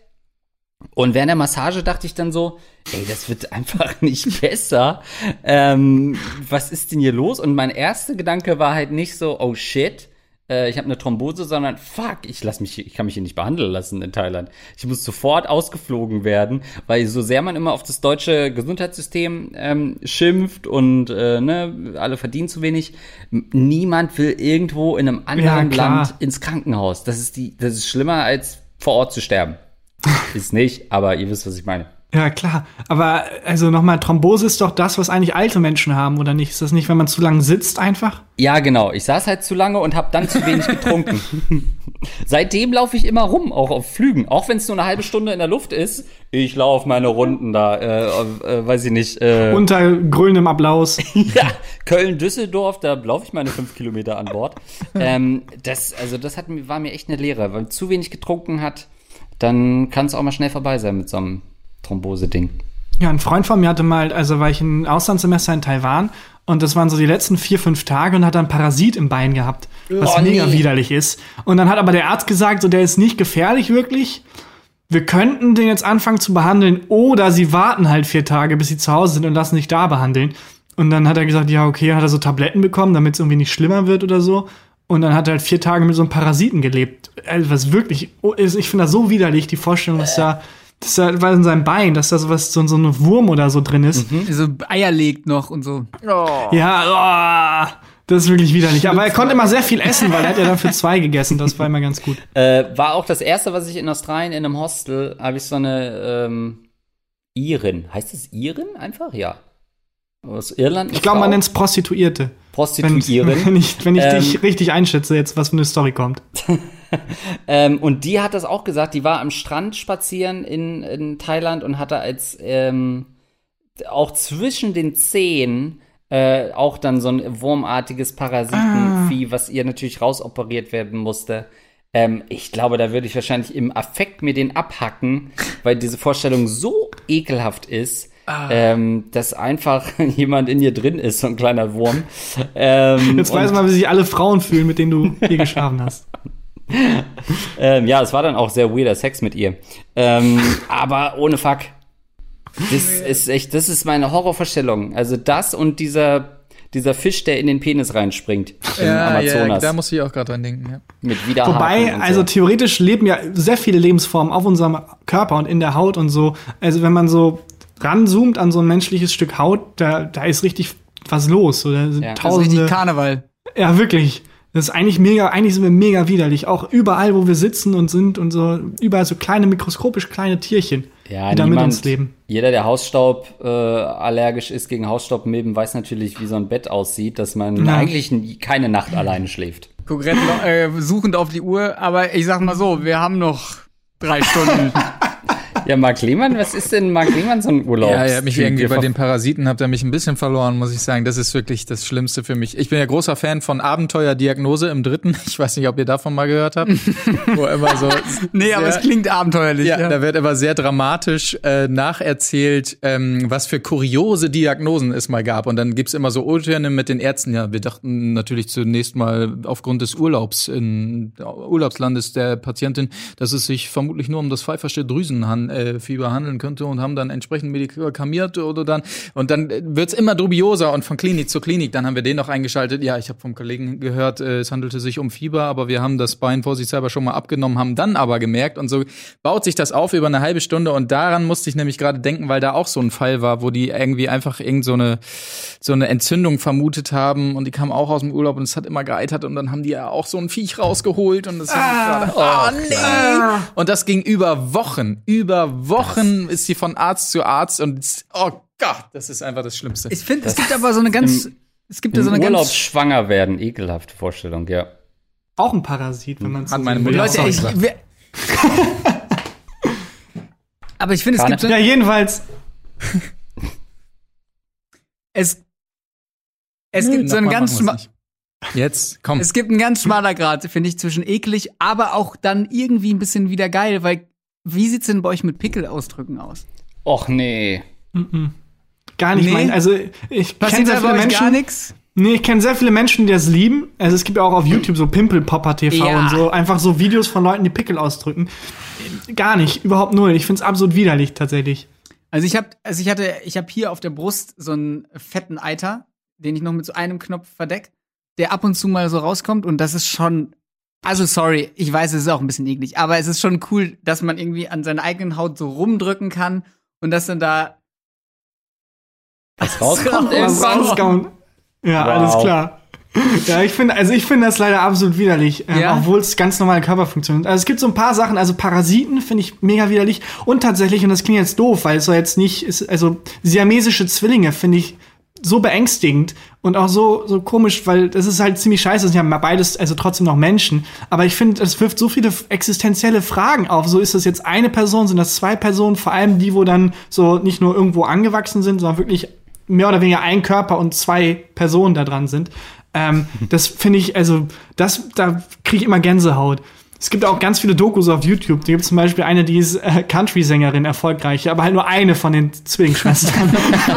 und während der Massage dachte ich dann so, ey, das wird einfach nicht besser. Ähm, was ist denn hier los? Und mein erster Gedanke war halt nicht so, oh shit, ich habe eine Thrombose, sondern fuck, ich lass mich, ich kann mich hier nicht behandeln lassen in Thailand. Ich muss sofort ausgeflogen werden, weil so sehr man immer auf das deutsche Gesundheitssystem ähm, schimpft und äh, ne, alle verdienen zu wenig, m- niemand will irgendwo in einem anderen Ja, klar. Land ins Krankenhaus. Das ist die, das ist schlimmer als vor Ort zu sterben. Ist nicht, aber ihr wisst, was ich meine. Ja, klar. Aber also nochmal, Thrombose ist doch das, was eigentlich alte Menschen haben, oder nicht? Ist das nicht, wenn man zu lange sitzt einfach? Ja, genau. Ich saß halt zu lange und habe dann zu wenig getrunken. Seitdem laufe ich immer rum, auch auf Flügen. Auch wenn es nur eine halbe Stunde in der Luft ist. Ich laufe meine Runden da, äh, äh, weiß ich nicht. Äh, Unter grölendem Applaus. ja, Köln-Düsseldorf, da laufe ich meine fünf Kilometer an Bord. ähm, das, also das hat, war mir echt eine Lehre. Weil man zu wenig getrunken hat, dann kann es auch mal schnell vorbei sein mit so einem Thrombose-Ding. Ja, ein Freund von mir hatte mal, also war ich ein Auslandssemester in Taiwan und das waren so die letzten vier, fünf Tage und hat dann Parasit im Bein gehabt, was Oh, mega nee. widerlich ist. Und dann hat aber der Arzt gesagt, so der ist nicht gefährlich wirklich. Wir könnten den jetzt anfangen zu behandeln oder sie warten halt vier Tage, bis sie zu Hause sind und lassen sich da behandeln. Und dann hat er gesagt, ja, okay, hat er so Tabletten bekommen, damit es irgendwie nicht schlimmer wird oder so. Und dann hat er halt vier Tage mit so einem Parasiten gelebt. Also was wirklich, ich finde das so widerlich, die Vorstellung, dass da Das war in seinem Bein, dass da sowas, so, so ein Wurm oder so drin ist. So Eier legt noch und so. Ja, oh, das ist wirklich widerlich. Aber er konnte immer sehr viel essen, weil er hat ja dann für zwei gegessen. Das war immer ganz gut. Äh, war auch das erste, was ich in Australien in einem Hostel, habe ich so eine ähm, Irin. Heißt es Irin einfach? Ja. Aus Irland. Ich glaube, man nennt es Prostituierte. Wenn, Prostituieren. wenn ich, wenn ich Ähm. dich richtig einschätze, jetzt was für eine Story kommt. ähm, und die hat das auch gesagt. Die war am Strand spazieren in, in Thailand und hatte als ähm, auch zwischen den Zehen äh, auch dann so ein wurmartiges Parasitenvieh, was ihr natürlich rausoperiert werden musste. Ähm, ich glaube, da würde ich wahrscheinlich im Affekt mir den abhacken, weil diese Vorstellung so ekelhaft ist, ähm, dass einfach jemand in ihr drin ist, so ein kleiner Wurm. Ähm, Jetzt weiß und- man, wie sich alle Frauen fühlen, mit denen du hier geschlafen hast. Ähm, ja, es war dann auch sehr weirder Sex mit ihr. Ähm, aber ohne Fuck. Das ist echt, das ist meine Horrorvorstellung. Also das und dieser, dieser Fisch, der in den Penis reinspringt im Amazonas. da muss ich auch gerade dran denken. Ja. mit Widerhaken Wobei, und also so. theoretisch leben ja sehr viele Lebensformen auf unserem Körper und in der Haut und so. Also wenn man so ranzoomt an so ein menschliches Stück Haut, da, da ist richtig was los. So, da sind Ja. Das ist tausende. richtig Karneval. Ja, wirklich. Das ist eigentlich mega, eigentlich sind wir mega widerlich. Auch überall, wo wir sitzen und sind und so, überall so kleine, mikroskopisch kleine Tierchen, Ja, die da mit niemand- uns leben. Jeder, der Hausstaub äh, allergisch ist gegen Hausstaubmilben, weiß natürlich, wie so ein Bett aussieht, dass man Ja. eigentlich n- keine Nacht alleine schläft. Guck, rennt noch, äh, suchend auf die Uhr, aber ich sag mal so, wir haben noch drei Stunden. Ja, Marc Lehmann, was ist denn Marc Lehmann so ein Urlaub? Ja, er hat mich irgendwie bei den Parasiten, habt ihr mich ein bisschen verloren, muss ich sagen. Das ist wirklich das Schlimmste für mich. Ich bin ja großer Fan von Abenteuerdiagnose im Dritten. Ich weiß nicht, ob ihr davon mal gehört habt. Wo immer so Nee, aber sehr- es klingt abenteuerlich. Ja, Ja, da wird aber sehr dramatisch äh, nacherzählt, ähm, was für kuriose Diagnosen es mal gab. Und dann gibt's immer so O-Töne mit den Ärzten. Ja, wir dachten natürlich zunächst mal aufgrund des Urlaubs in Urlaubslandes der Patientin, dass es sich vermutlich nur um das Pfeiffersche Drüsenhand, äh, Fieber handeln könnte und haben dann entsprechend medikamiert oder dann und dann wird's immer dubioser und von Klinik zu Klinik. Dann haben wir den noch eingeschaltet. Ja, ich habe vom Kollegen gehört, äh, es handelte sich um Fieber, aber wir haben das Bein vorsichtshalber schon mal abgenommen, haben dann aber gemerkt und so baut sich das auf über eine halbe Stunde und daran musste ich nämlich gerade denken, weil da auch so ein Fall war, wo die irgendwie einfach irgend so eine so eine Entzündung vermutet haben und die kamen auch aus dem Urlaub und es hat immer geeitert und dann haben die ja auch so ein Viech rausgeholt und das ah, oh, nee. Ah. Und das ging über Wochen, über Wochen das ist sie von Arzt zu Arzt und oh Gott, das ist einfach das Schlimmste. Ich finde, es gibt aber so eine ganz, im, es gibt ja so eine Urlaub ganz schwanger werden, ekelhafte Vorstellung, ja. Auch ein Parasit, wenn man hat meine Mutter Leute, auch ich, gesagt. wir, aber ich finde, es gibt so, ja, jedenfalls. es, es Nö, gibt so einen nochmal ganz, machen wir's schma- nicht. Jetzt, komm. es gibt einen ganz schmaler Grad, finde ich, zwischen eklig, aber auch dann irgendwie ein bisschen wieder geil, weil, wie sieht's denn bei euch mit Pickelausdrücken aus? Och, nee. Mm-mm. Gar nicht Nee. mein, also ich kenne Passiert sehr da bei viele euch Menschen. gar nichts? Nee, ich kenne sehr viele Menschen, die das lieben. Also es gibt ja auch auf YouTube so Pimple-Popper T V Ja. und so. Einfach so Videos von Leuten, die Pickel ausdrücken. Gar nicht, überhaupt null. Ich find's absolut widerlich, tatsächlich. Also ich habe, also ich hatte, ich habe hier auf der Brust so einen fetten Eiter, den ich noch mit so einem Knopf verdeck, der ab und zu mal so rauskommt und das ist schon, also sorry, ich weiß, es ist auch ein bisschen eklig, aber es ist schon cool, dass man irgendwie an seiner eigenen Haut so rumdrücken kann und dass dann da Was rauskommt Was irgendwann. rauskommt. Ja, Wow. alles klar. Ja, ich finde, also ich finde das leider absolut widerlich, ähm, Ja? obwohl es ganz normale Körperfunktionen sind. Also es gibt so ein paar Sachen, also Parasiten finde ich mega widerlich und tatsächlich, und das klingt jetzt doof, weil es soll jetzt nicht, ist, also siamesische Zwillinge finde ich so beängstigend und auch so so komisch, weil das ist halt ziemlich scheiße, das sind ja beides also trotzdem noch Menschen, aber ich finde, es wirft so viele existenzielle Fragen auf. So ist das jetzt eine Person, sind das zwei Personen, vor allem die, wo dann so nicht nur irgendwo angewachsen sind, sondern wirklich mehr oder weniger ein Körper und zwei Personen da dran sind. Ähm, das finde ich, also, das, da kriege ich immer Gänsehaut. Es gibt auch ganz viele Dokus auf YouTube. Da gibt es zum Beispiel eine, die ist äh, Country-Sängerin, erfolgreiche, aber halt nur eine von den Zwillingsschwestern.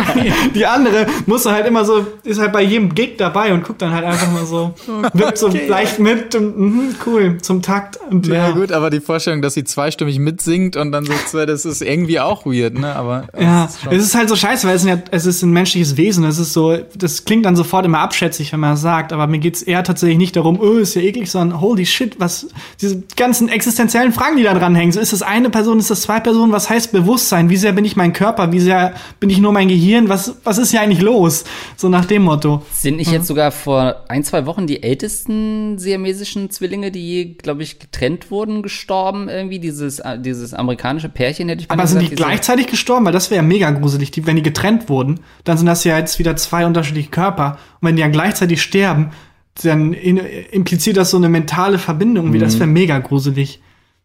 Die andere muss dann halt immer so, ist halt bei jedem Gig dabei und guckt dann halt einfach mal so, wirkt so leicht mit und mh, cool, zum Takt. Und, Ja, ja, gut, aber die Vorstellung, dass sie zweistimmig mitsingt und dann so zwei, das ist irgendwie auch weird, ne? Aber Ja, es ist schon- es ist halt so scheiße, weil es, sind ja, es ist ein menschliches Wesen. Es ist so, das klingt dann sofort immer abschätzig, wenn man das sagt, aber mir geht's eher tatsächlich nicht darum, oh, ist ja eklig, sondern holy shit, was, diese ganzen existenziellen Fragen, die da dranhängen. So, ist das eine Person, ist das zwei Personen? Was heißt Bewusstsein? Wie sehr bin ich mein Körper? Wie sehr bin ich nur mein Gehirn? Was, was ist hier eigentlich los? So nach dem Motto. Sind nicht jetzt sogar vor ein, zwei Wochen die ältesten siamesischen Zwillinge, die je, glaube ich, getrennt wurden, gestorben irgendwie? Dieses, äh, dieses amerikanische Pärchen, hätte ich mal Aber sind die gesagt. diese- gleichzeitig gestorben? Weil das wäre ja mega gruselig. Die, wenn die getrennt wurden, dann sind das ja jetzt wieder zwei unterschiedliche Körper. Und wenn die dann gleichzeitig sterben, dann in, impliziert das so eine mentale Verbindung. Wie das wäre mega gruselig.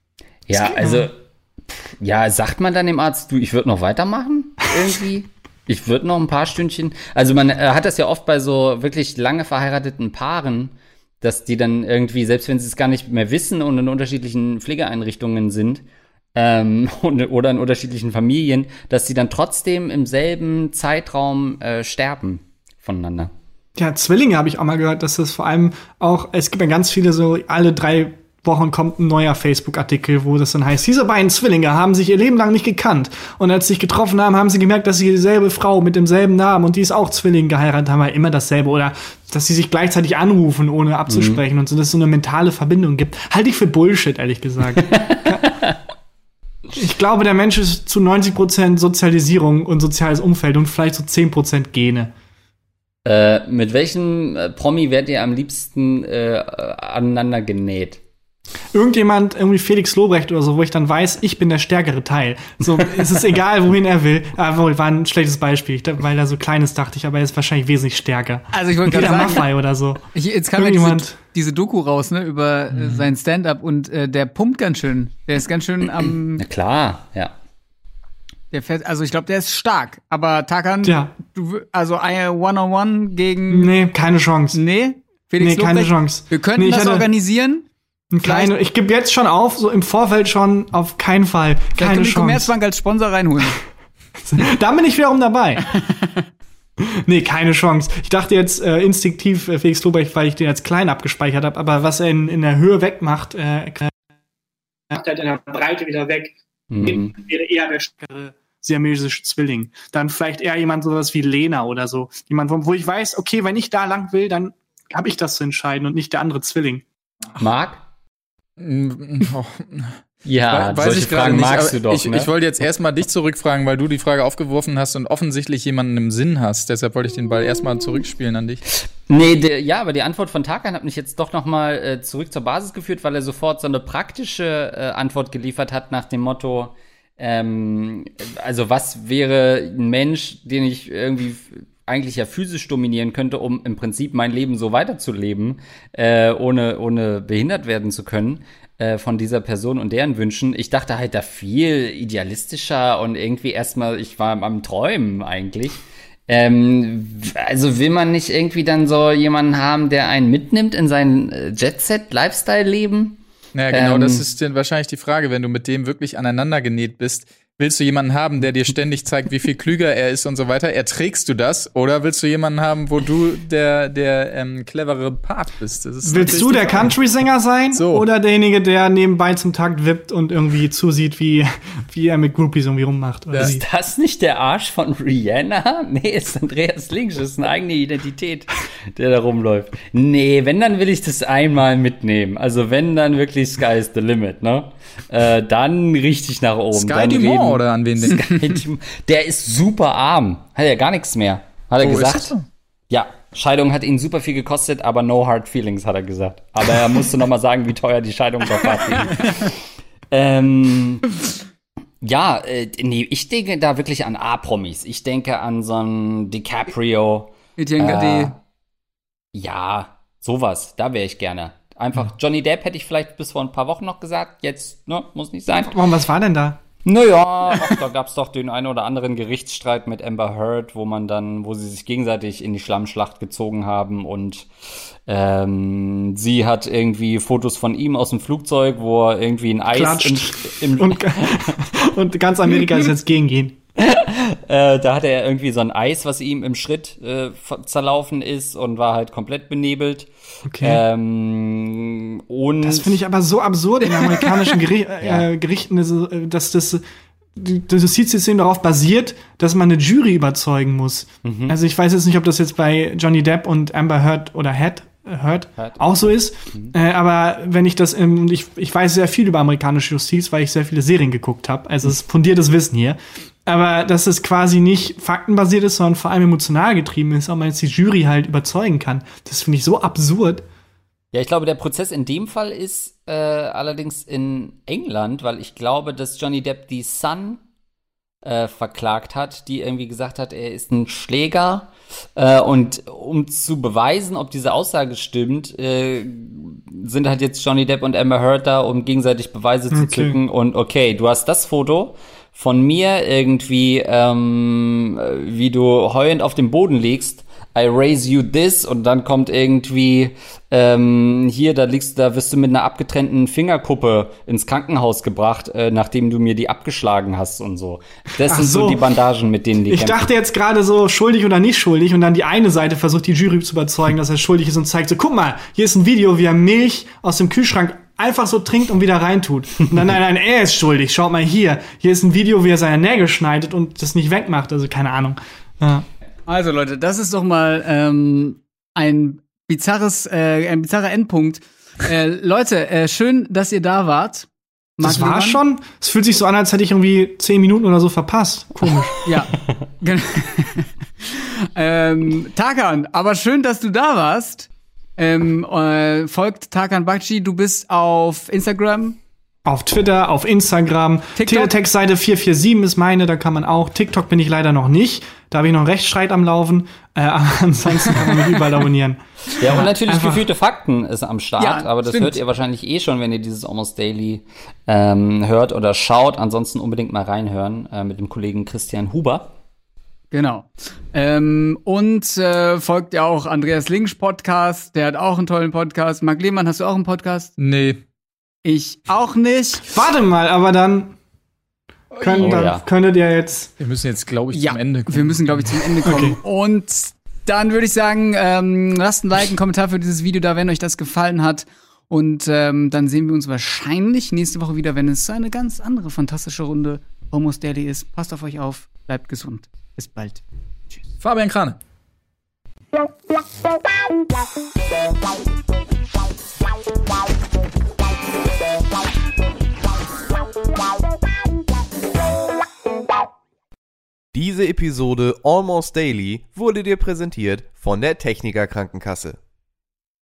Ja, also, pff, ja, sagt man dann dem Arzt, du, ich würde noch weitermachen? Irgendwie? Ich würde noch ein paar Stündchen. Also man äh, hat das ja oft bei so wirklich lange verheirateten Paaren, dass die dann irgendwie, selbst wenn sie es gar nicht mehr wissen und in unterschiedlichen Pflegeeinrichtungen sind, ähm, und, oder in unterschiedlichen Familien, dass sie dann trotzdem im selben Zeitraum äh, sterben voneinander. Ja, Zwillinge habe ich auch mal gehört, dass das vor allem auch, es gibt ja ganz viele so, alle drei Wochen kommt ein neuer Facebook-Artikel, wo das dann heißt, diese beiden Zwillinge haben sich ihr Leben lang nicht gekannt. Und als sie sich getroffen haben, haben sie gemerkt, dass sie dieselbe Frau mit demselben Namen und die ist auch Zwilling geheiratet haben, halt immer dasselbe. Oder dass sie sich gleichzeitig anrufen, ohne abzusprechen und so, dass es so eine mentale Verbindung gibt. Halte ich für Bullshit, ehrlich gesagt. Ich glaube, der Mensch ist zu neunzig Prozent Sozialisierung und soziales Umfeld und vielleicht so zehn Prozent Gene. Äh, mit welchem äh, Promi werdet ihr am liebsten äh, aneinander genäht? Irgendjemand, irgendwie Felix Lobrecht oder so, wo ich dann weiß, ich bin der stärkere Teil. So, es ist egal, wohin er will. Aber war ein schlechtes Beispiel, weil er so klein ist, dachte ich, aber er ist wahrscheinlich wesentlich stärker. Also ich wollte Peter gerade sagen, Maffay oder so. ich, jetzt kam ja diese, Irgendjemand. diese Doku raus, ne, über äh, sein Stand-up und äh, der pumpt ganz schön. Der ist ganz schön am, Na klar, ja. der fährt, also ich glaube, der ist stark. Aber Tarkan, Ja. du, also ein One-on-One gegen, Nee, keine Chance. nee, Felix Nee, keine Lobrecht? Chance. Wir könnten Nee, ich das hatte- organisieren. Keine, ich gebe jetzt schon auf, so im Vorfeld schon, auf keinen Fall. Vielleicht Keine können die Chance. Commerzbank als Sponsor reinholen. Da bin ich wiederum dabei. Nee, keine Chance. Ich dachte jetzt äh, instinktiv äh, Felix Lobrecht, weil ich den als klein abgespeichert habe, aber was er in, in der Höhe wegmacht, äh, macht er in der Breite wieder weg. Mhm. Wäre eher der stärkere siamesische Zwilling. Dann vielleicht eher jemand sowas wie Lena oder so. Jemand, wo, wo ich weiß, okay, wenn ich da lang will, dann habe ich das zu entscheiden und nicht der andere Zwilling. Marc? Oh. Ja, We- weiß solche ich gerade Fragen nicht, magst aber du doch, ich, ne? ich wollte jetzt erstmal dich zurückfragen, weil du die Frage aufgeworfen hast und offensichtlich jemanden im Sinn hast. Deshalb wollte ich den Ball erstmal zurückspielen an dich. Nee, der, ja, aber die Antwort von Tarkan hat mich jetzt doch noch mal äh, zurück zur Basis geführt, weil er sofort so eine praktische äh, Antwort geliefert hat nach dem Motto, ähm, also was wäre ein Mensch, den ich irgendwie f- eigentlich ja physisch dominieren könnte, um im Prinzip mein Leben so weiterzuleben, äh, ohne, ohne behindert werden zu können äh, von dieser Person und deren Wünschen. Ich dachte halt da viel idealistischer und irgendwie erstmal, ich war am Träumen eigentlich. Ähm, also will man nicht irgendwie dann so jemanden haben, der einen mitnimmt in sein äh, Jet-Set-Lifestyle-Leben? Naja, genau, Ähm, das ist dann wahrscheinlich die Frage, wenn du mit dem wirklich aneinander genäht bist. Willst du jemanden haben, der dir ständig zeigt, wie viel klüger er ist und so weiter? Erträgst du das? Oder willst du jemanden haben, wo du der, der ähm, clevere Part bist? Das ist Willst du natürlich der die Frage. Country-Sänger sein? So. Oder derjenige, der nebenbei zum Takt wippt und irgendwie zusieht, wie, wie er mit Groupies irgendwie rummacht? Oder Ja. sie? Ist das nicht der Arsch von Rihanna? Nee, ist Andreas Links, das ist eine eigene Identität, der da rumläuft. Nee, wenn, dann will ich das einmal mitnehmen. Also wenn, dann wirklich Sky is the limit, ne? Äh, dann richtig nach oben. Sky dann Dumont reden- oder an wen denn? Sky Dumont. Der ist super arm. Hat ja gar nichts mehr. Hat er Oh, ist gesagt. das so? Ja, Scheidung hat ihn super viel gekostet, aber no hard feelings, hat er gesagt. Aber er musste noch mal sagen, wie teuer die Scheidung doch war. für ihn. ähm, ja, äh, nee, ich denke da wirklich an A-Promis. Ich denke an so einen DiCaprio. Etienne Äh, Gade. Ja, sowas. Da wäre ich gerne. Einfach Johnny Depp hätte ich vielleicht bis vor ein paar Wochen noch gesagt. Jetzt, ne, muss nicht sein. Warum, was war denn da? Naja, ach, da gab's doch den einen oder anderen Gerichtsstreit mit Amber Heard, wo man dann, wo sie sich gegenseitig in die Schlammschlacht gezogen haben und ähm, sie hat irgendwie Fotos von ihm aus dem Flugzeug, wo er irgendwie ein Eis Klatscht. im, im Und, und ganz Amerika ist jetzt gegen ihn. äh, da hatte er irgendwie so ein Eis, was ihm im Schritt äh, ver- zerlaufen ist und war halt komplett benebelt. Okay. Ähm, und Das finde ich aber so absurd in amerikanischen Geri äh, Gerichten, also, äh, dass das das Justizsystem darauf basiert, dass man eine Jury überzeugen muss. Also ich weiß jetzt nicht, ob das jetzt bei Johnny Depp und Amber Heard oder Heard, Heard Heard. auch so ist. Äh, aber wenn ich das, ähm, ich, ich weiß sehr viel über amerikanische Justiz, weil ich sehr viele Serien geguckt habe. Also es ist fundiertes Wissen hier. Aber dass es quasi nicht faktenbasiert ist, sondern vor allem emotional getrieben ist, ob man jetzt die Jury halt überzeugen kann. Das finde ich so absurd. Ja, ich glaube, der Prozess in dem Fall ist äh, allerdings in England, weil ich glaube, dass Johnny Depp die Sun äh, verklagt hat, die irgendwie gesagt hat, er ist ein Schläger. Äh, und um zu beweisen, ob diese Aussage stimmt, äh, sind halt jetzt Johnny Depp und Amber Heard da, um gegenseitig Beweise zu Okay. zücken. Und okay, du hast das Foto von mir irgendwie, ähm, wie du heulend auf dem Boden liegst. I raise you this, und dann kommt irgendwie ähm, hier, da liegst, da wirst du mit einer abgetrennten Fingerkuppe ins Krankenhaus gebracht, äh, nachdem du mir die abgeschlagen hast und so. Das Ach sind so so. die Bandagen, mit denen die Ich kämpfen. dachte jetzt gerade so, schuldig oder nicht schuldig, und dann die eine Seite versucht, die Jury zu überzeugen, dass er schuldig ist und zeigt so, guck mal, hier ist ein Video, wie er Milch aus dem Kühlschrank einfach so trinkt und wieder reintut. Und dann, nein, nein, er ist schuldig, schaut mal hier. Hier ist ein Video, wie er seine Nägel schneidet und das nicht wegmacht, also keine Ahnung. Ja. Also Leute, das ist doch mal ähm, ein bizarres, äh, ein bizarrer Endpunkt. Äh, Leute, äh, schön, dass ihr da wart. Das Marc war Lehmann? schon, es fühlt sich so an, als hätte ich irgendwie zehn Minuten oder so verpasst. Komisch. Ja. Gen- ähm, Tarkan, aber schön, dass du da warst. Ähm, äh, folgt Tarkan Bakci, du bist auf Instagram. Auf Twitter, auf Instagram. TikTok? Teletext-Seite vier vier sieben ist meine, da kann man auch. TikTok bin ich leider noch nicht. Da habe ich noch einen Rechtsstreit am Laufen. Äh, aber ansonsten kann man mich überall abonnieren. Ja, und natürlich einfach- gefühlte Fakten ist am Start, Ja, aber das stimmt. hört ihr wahrscheinlich eh schon, wenn ihr dieses Almost Daily ähm, hört oder schaut. Ansonsten unbedingt mal reinhören äh, mit dem Kollegen Christian Huber. Genau. Ähm, und äh, folgt ja auch Andreas Links Podcast, der hat auch einen tollen Podcast. Marc Lehmann, hast du auch einen Podcast? Nee. Ich auch nicht. Warte mal, aber dann, können, Oh, dann ja. könntet ihr jetzt. Wir müssen jetzt, glaube ich, Ja, zum Ende kommen. wir müssen, glaube ich, zum Ende kommen. Und dann würde ich sagen, ähm, lasst ein Like, einen Kommentar für dieses Video da, wenn euch das gefallen hat. Und ähm, dann sehen wir uns wahrscheinlich nächste Woche wieder, wenn es eine ganz andere fantastische Runde Almost Daily ist. Passt auf euch auf, bleibt gesund. Bis bald. Tschüss. Fabian Krane. Diese Episode Almost Daily wurde dir präsentiert von der Techniker Krankenkasse.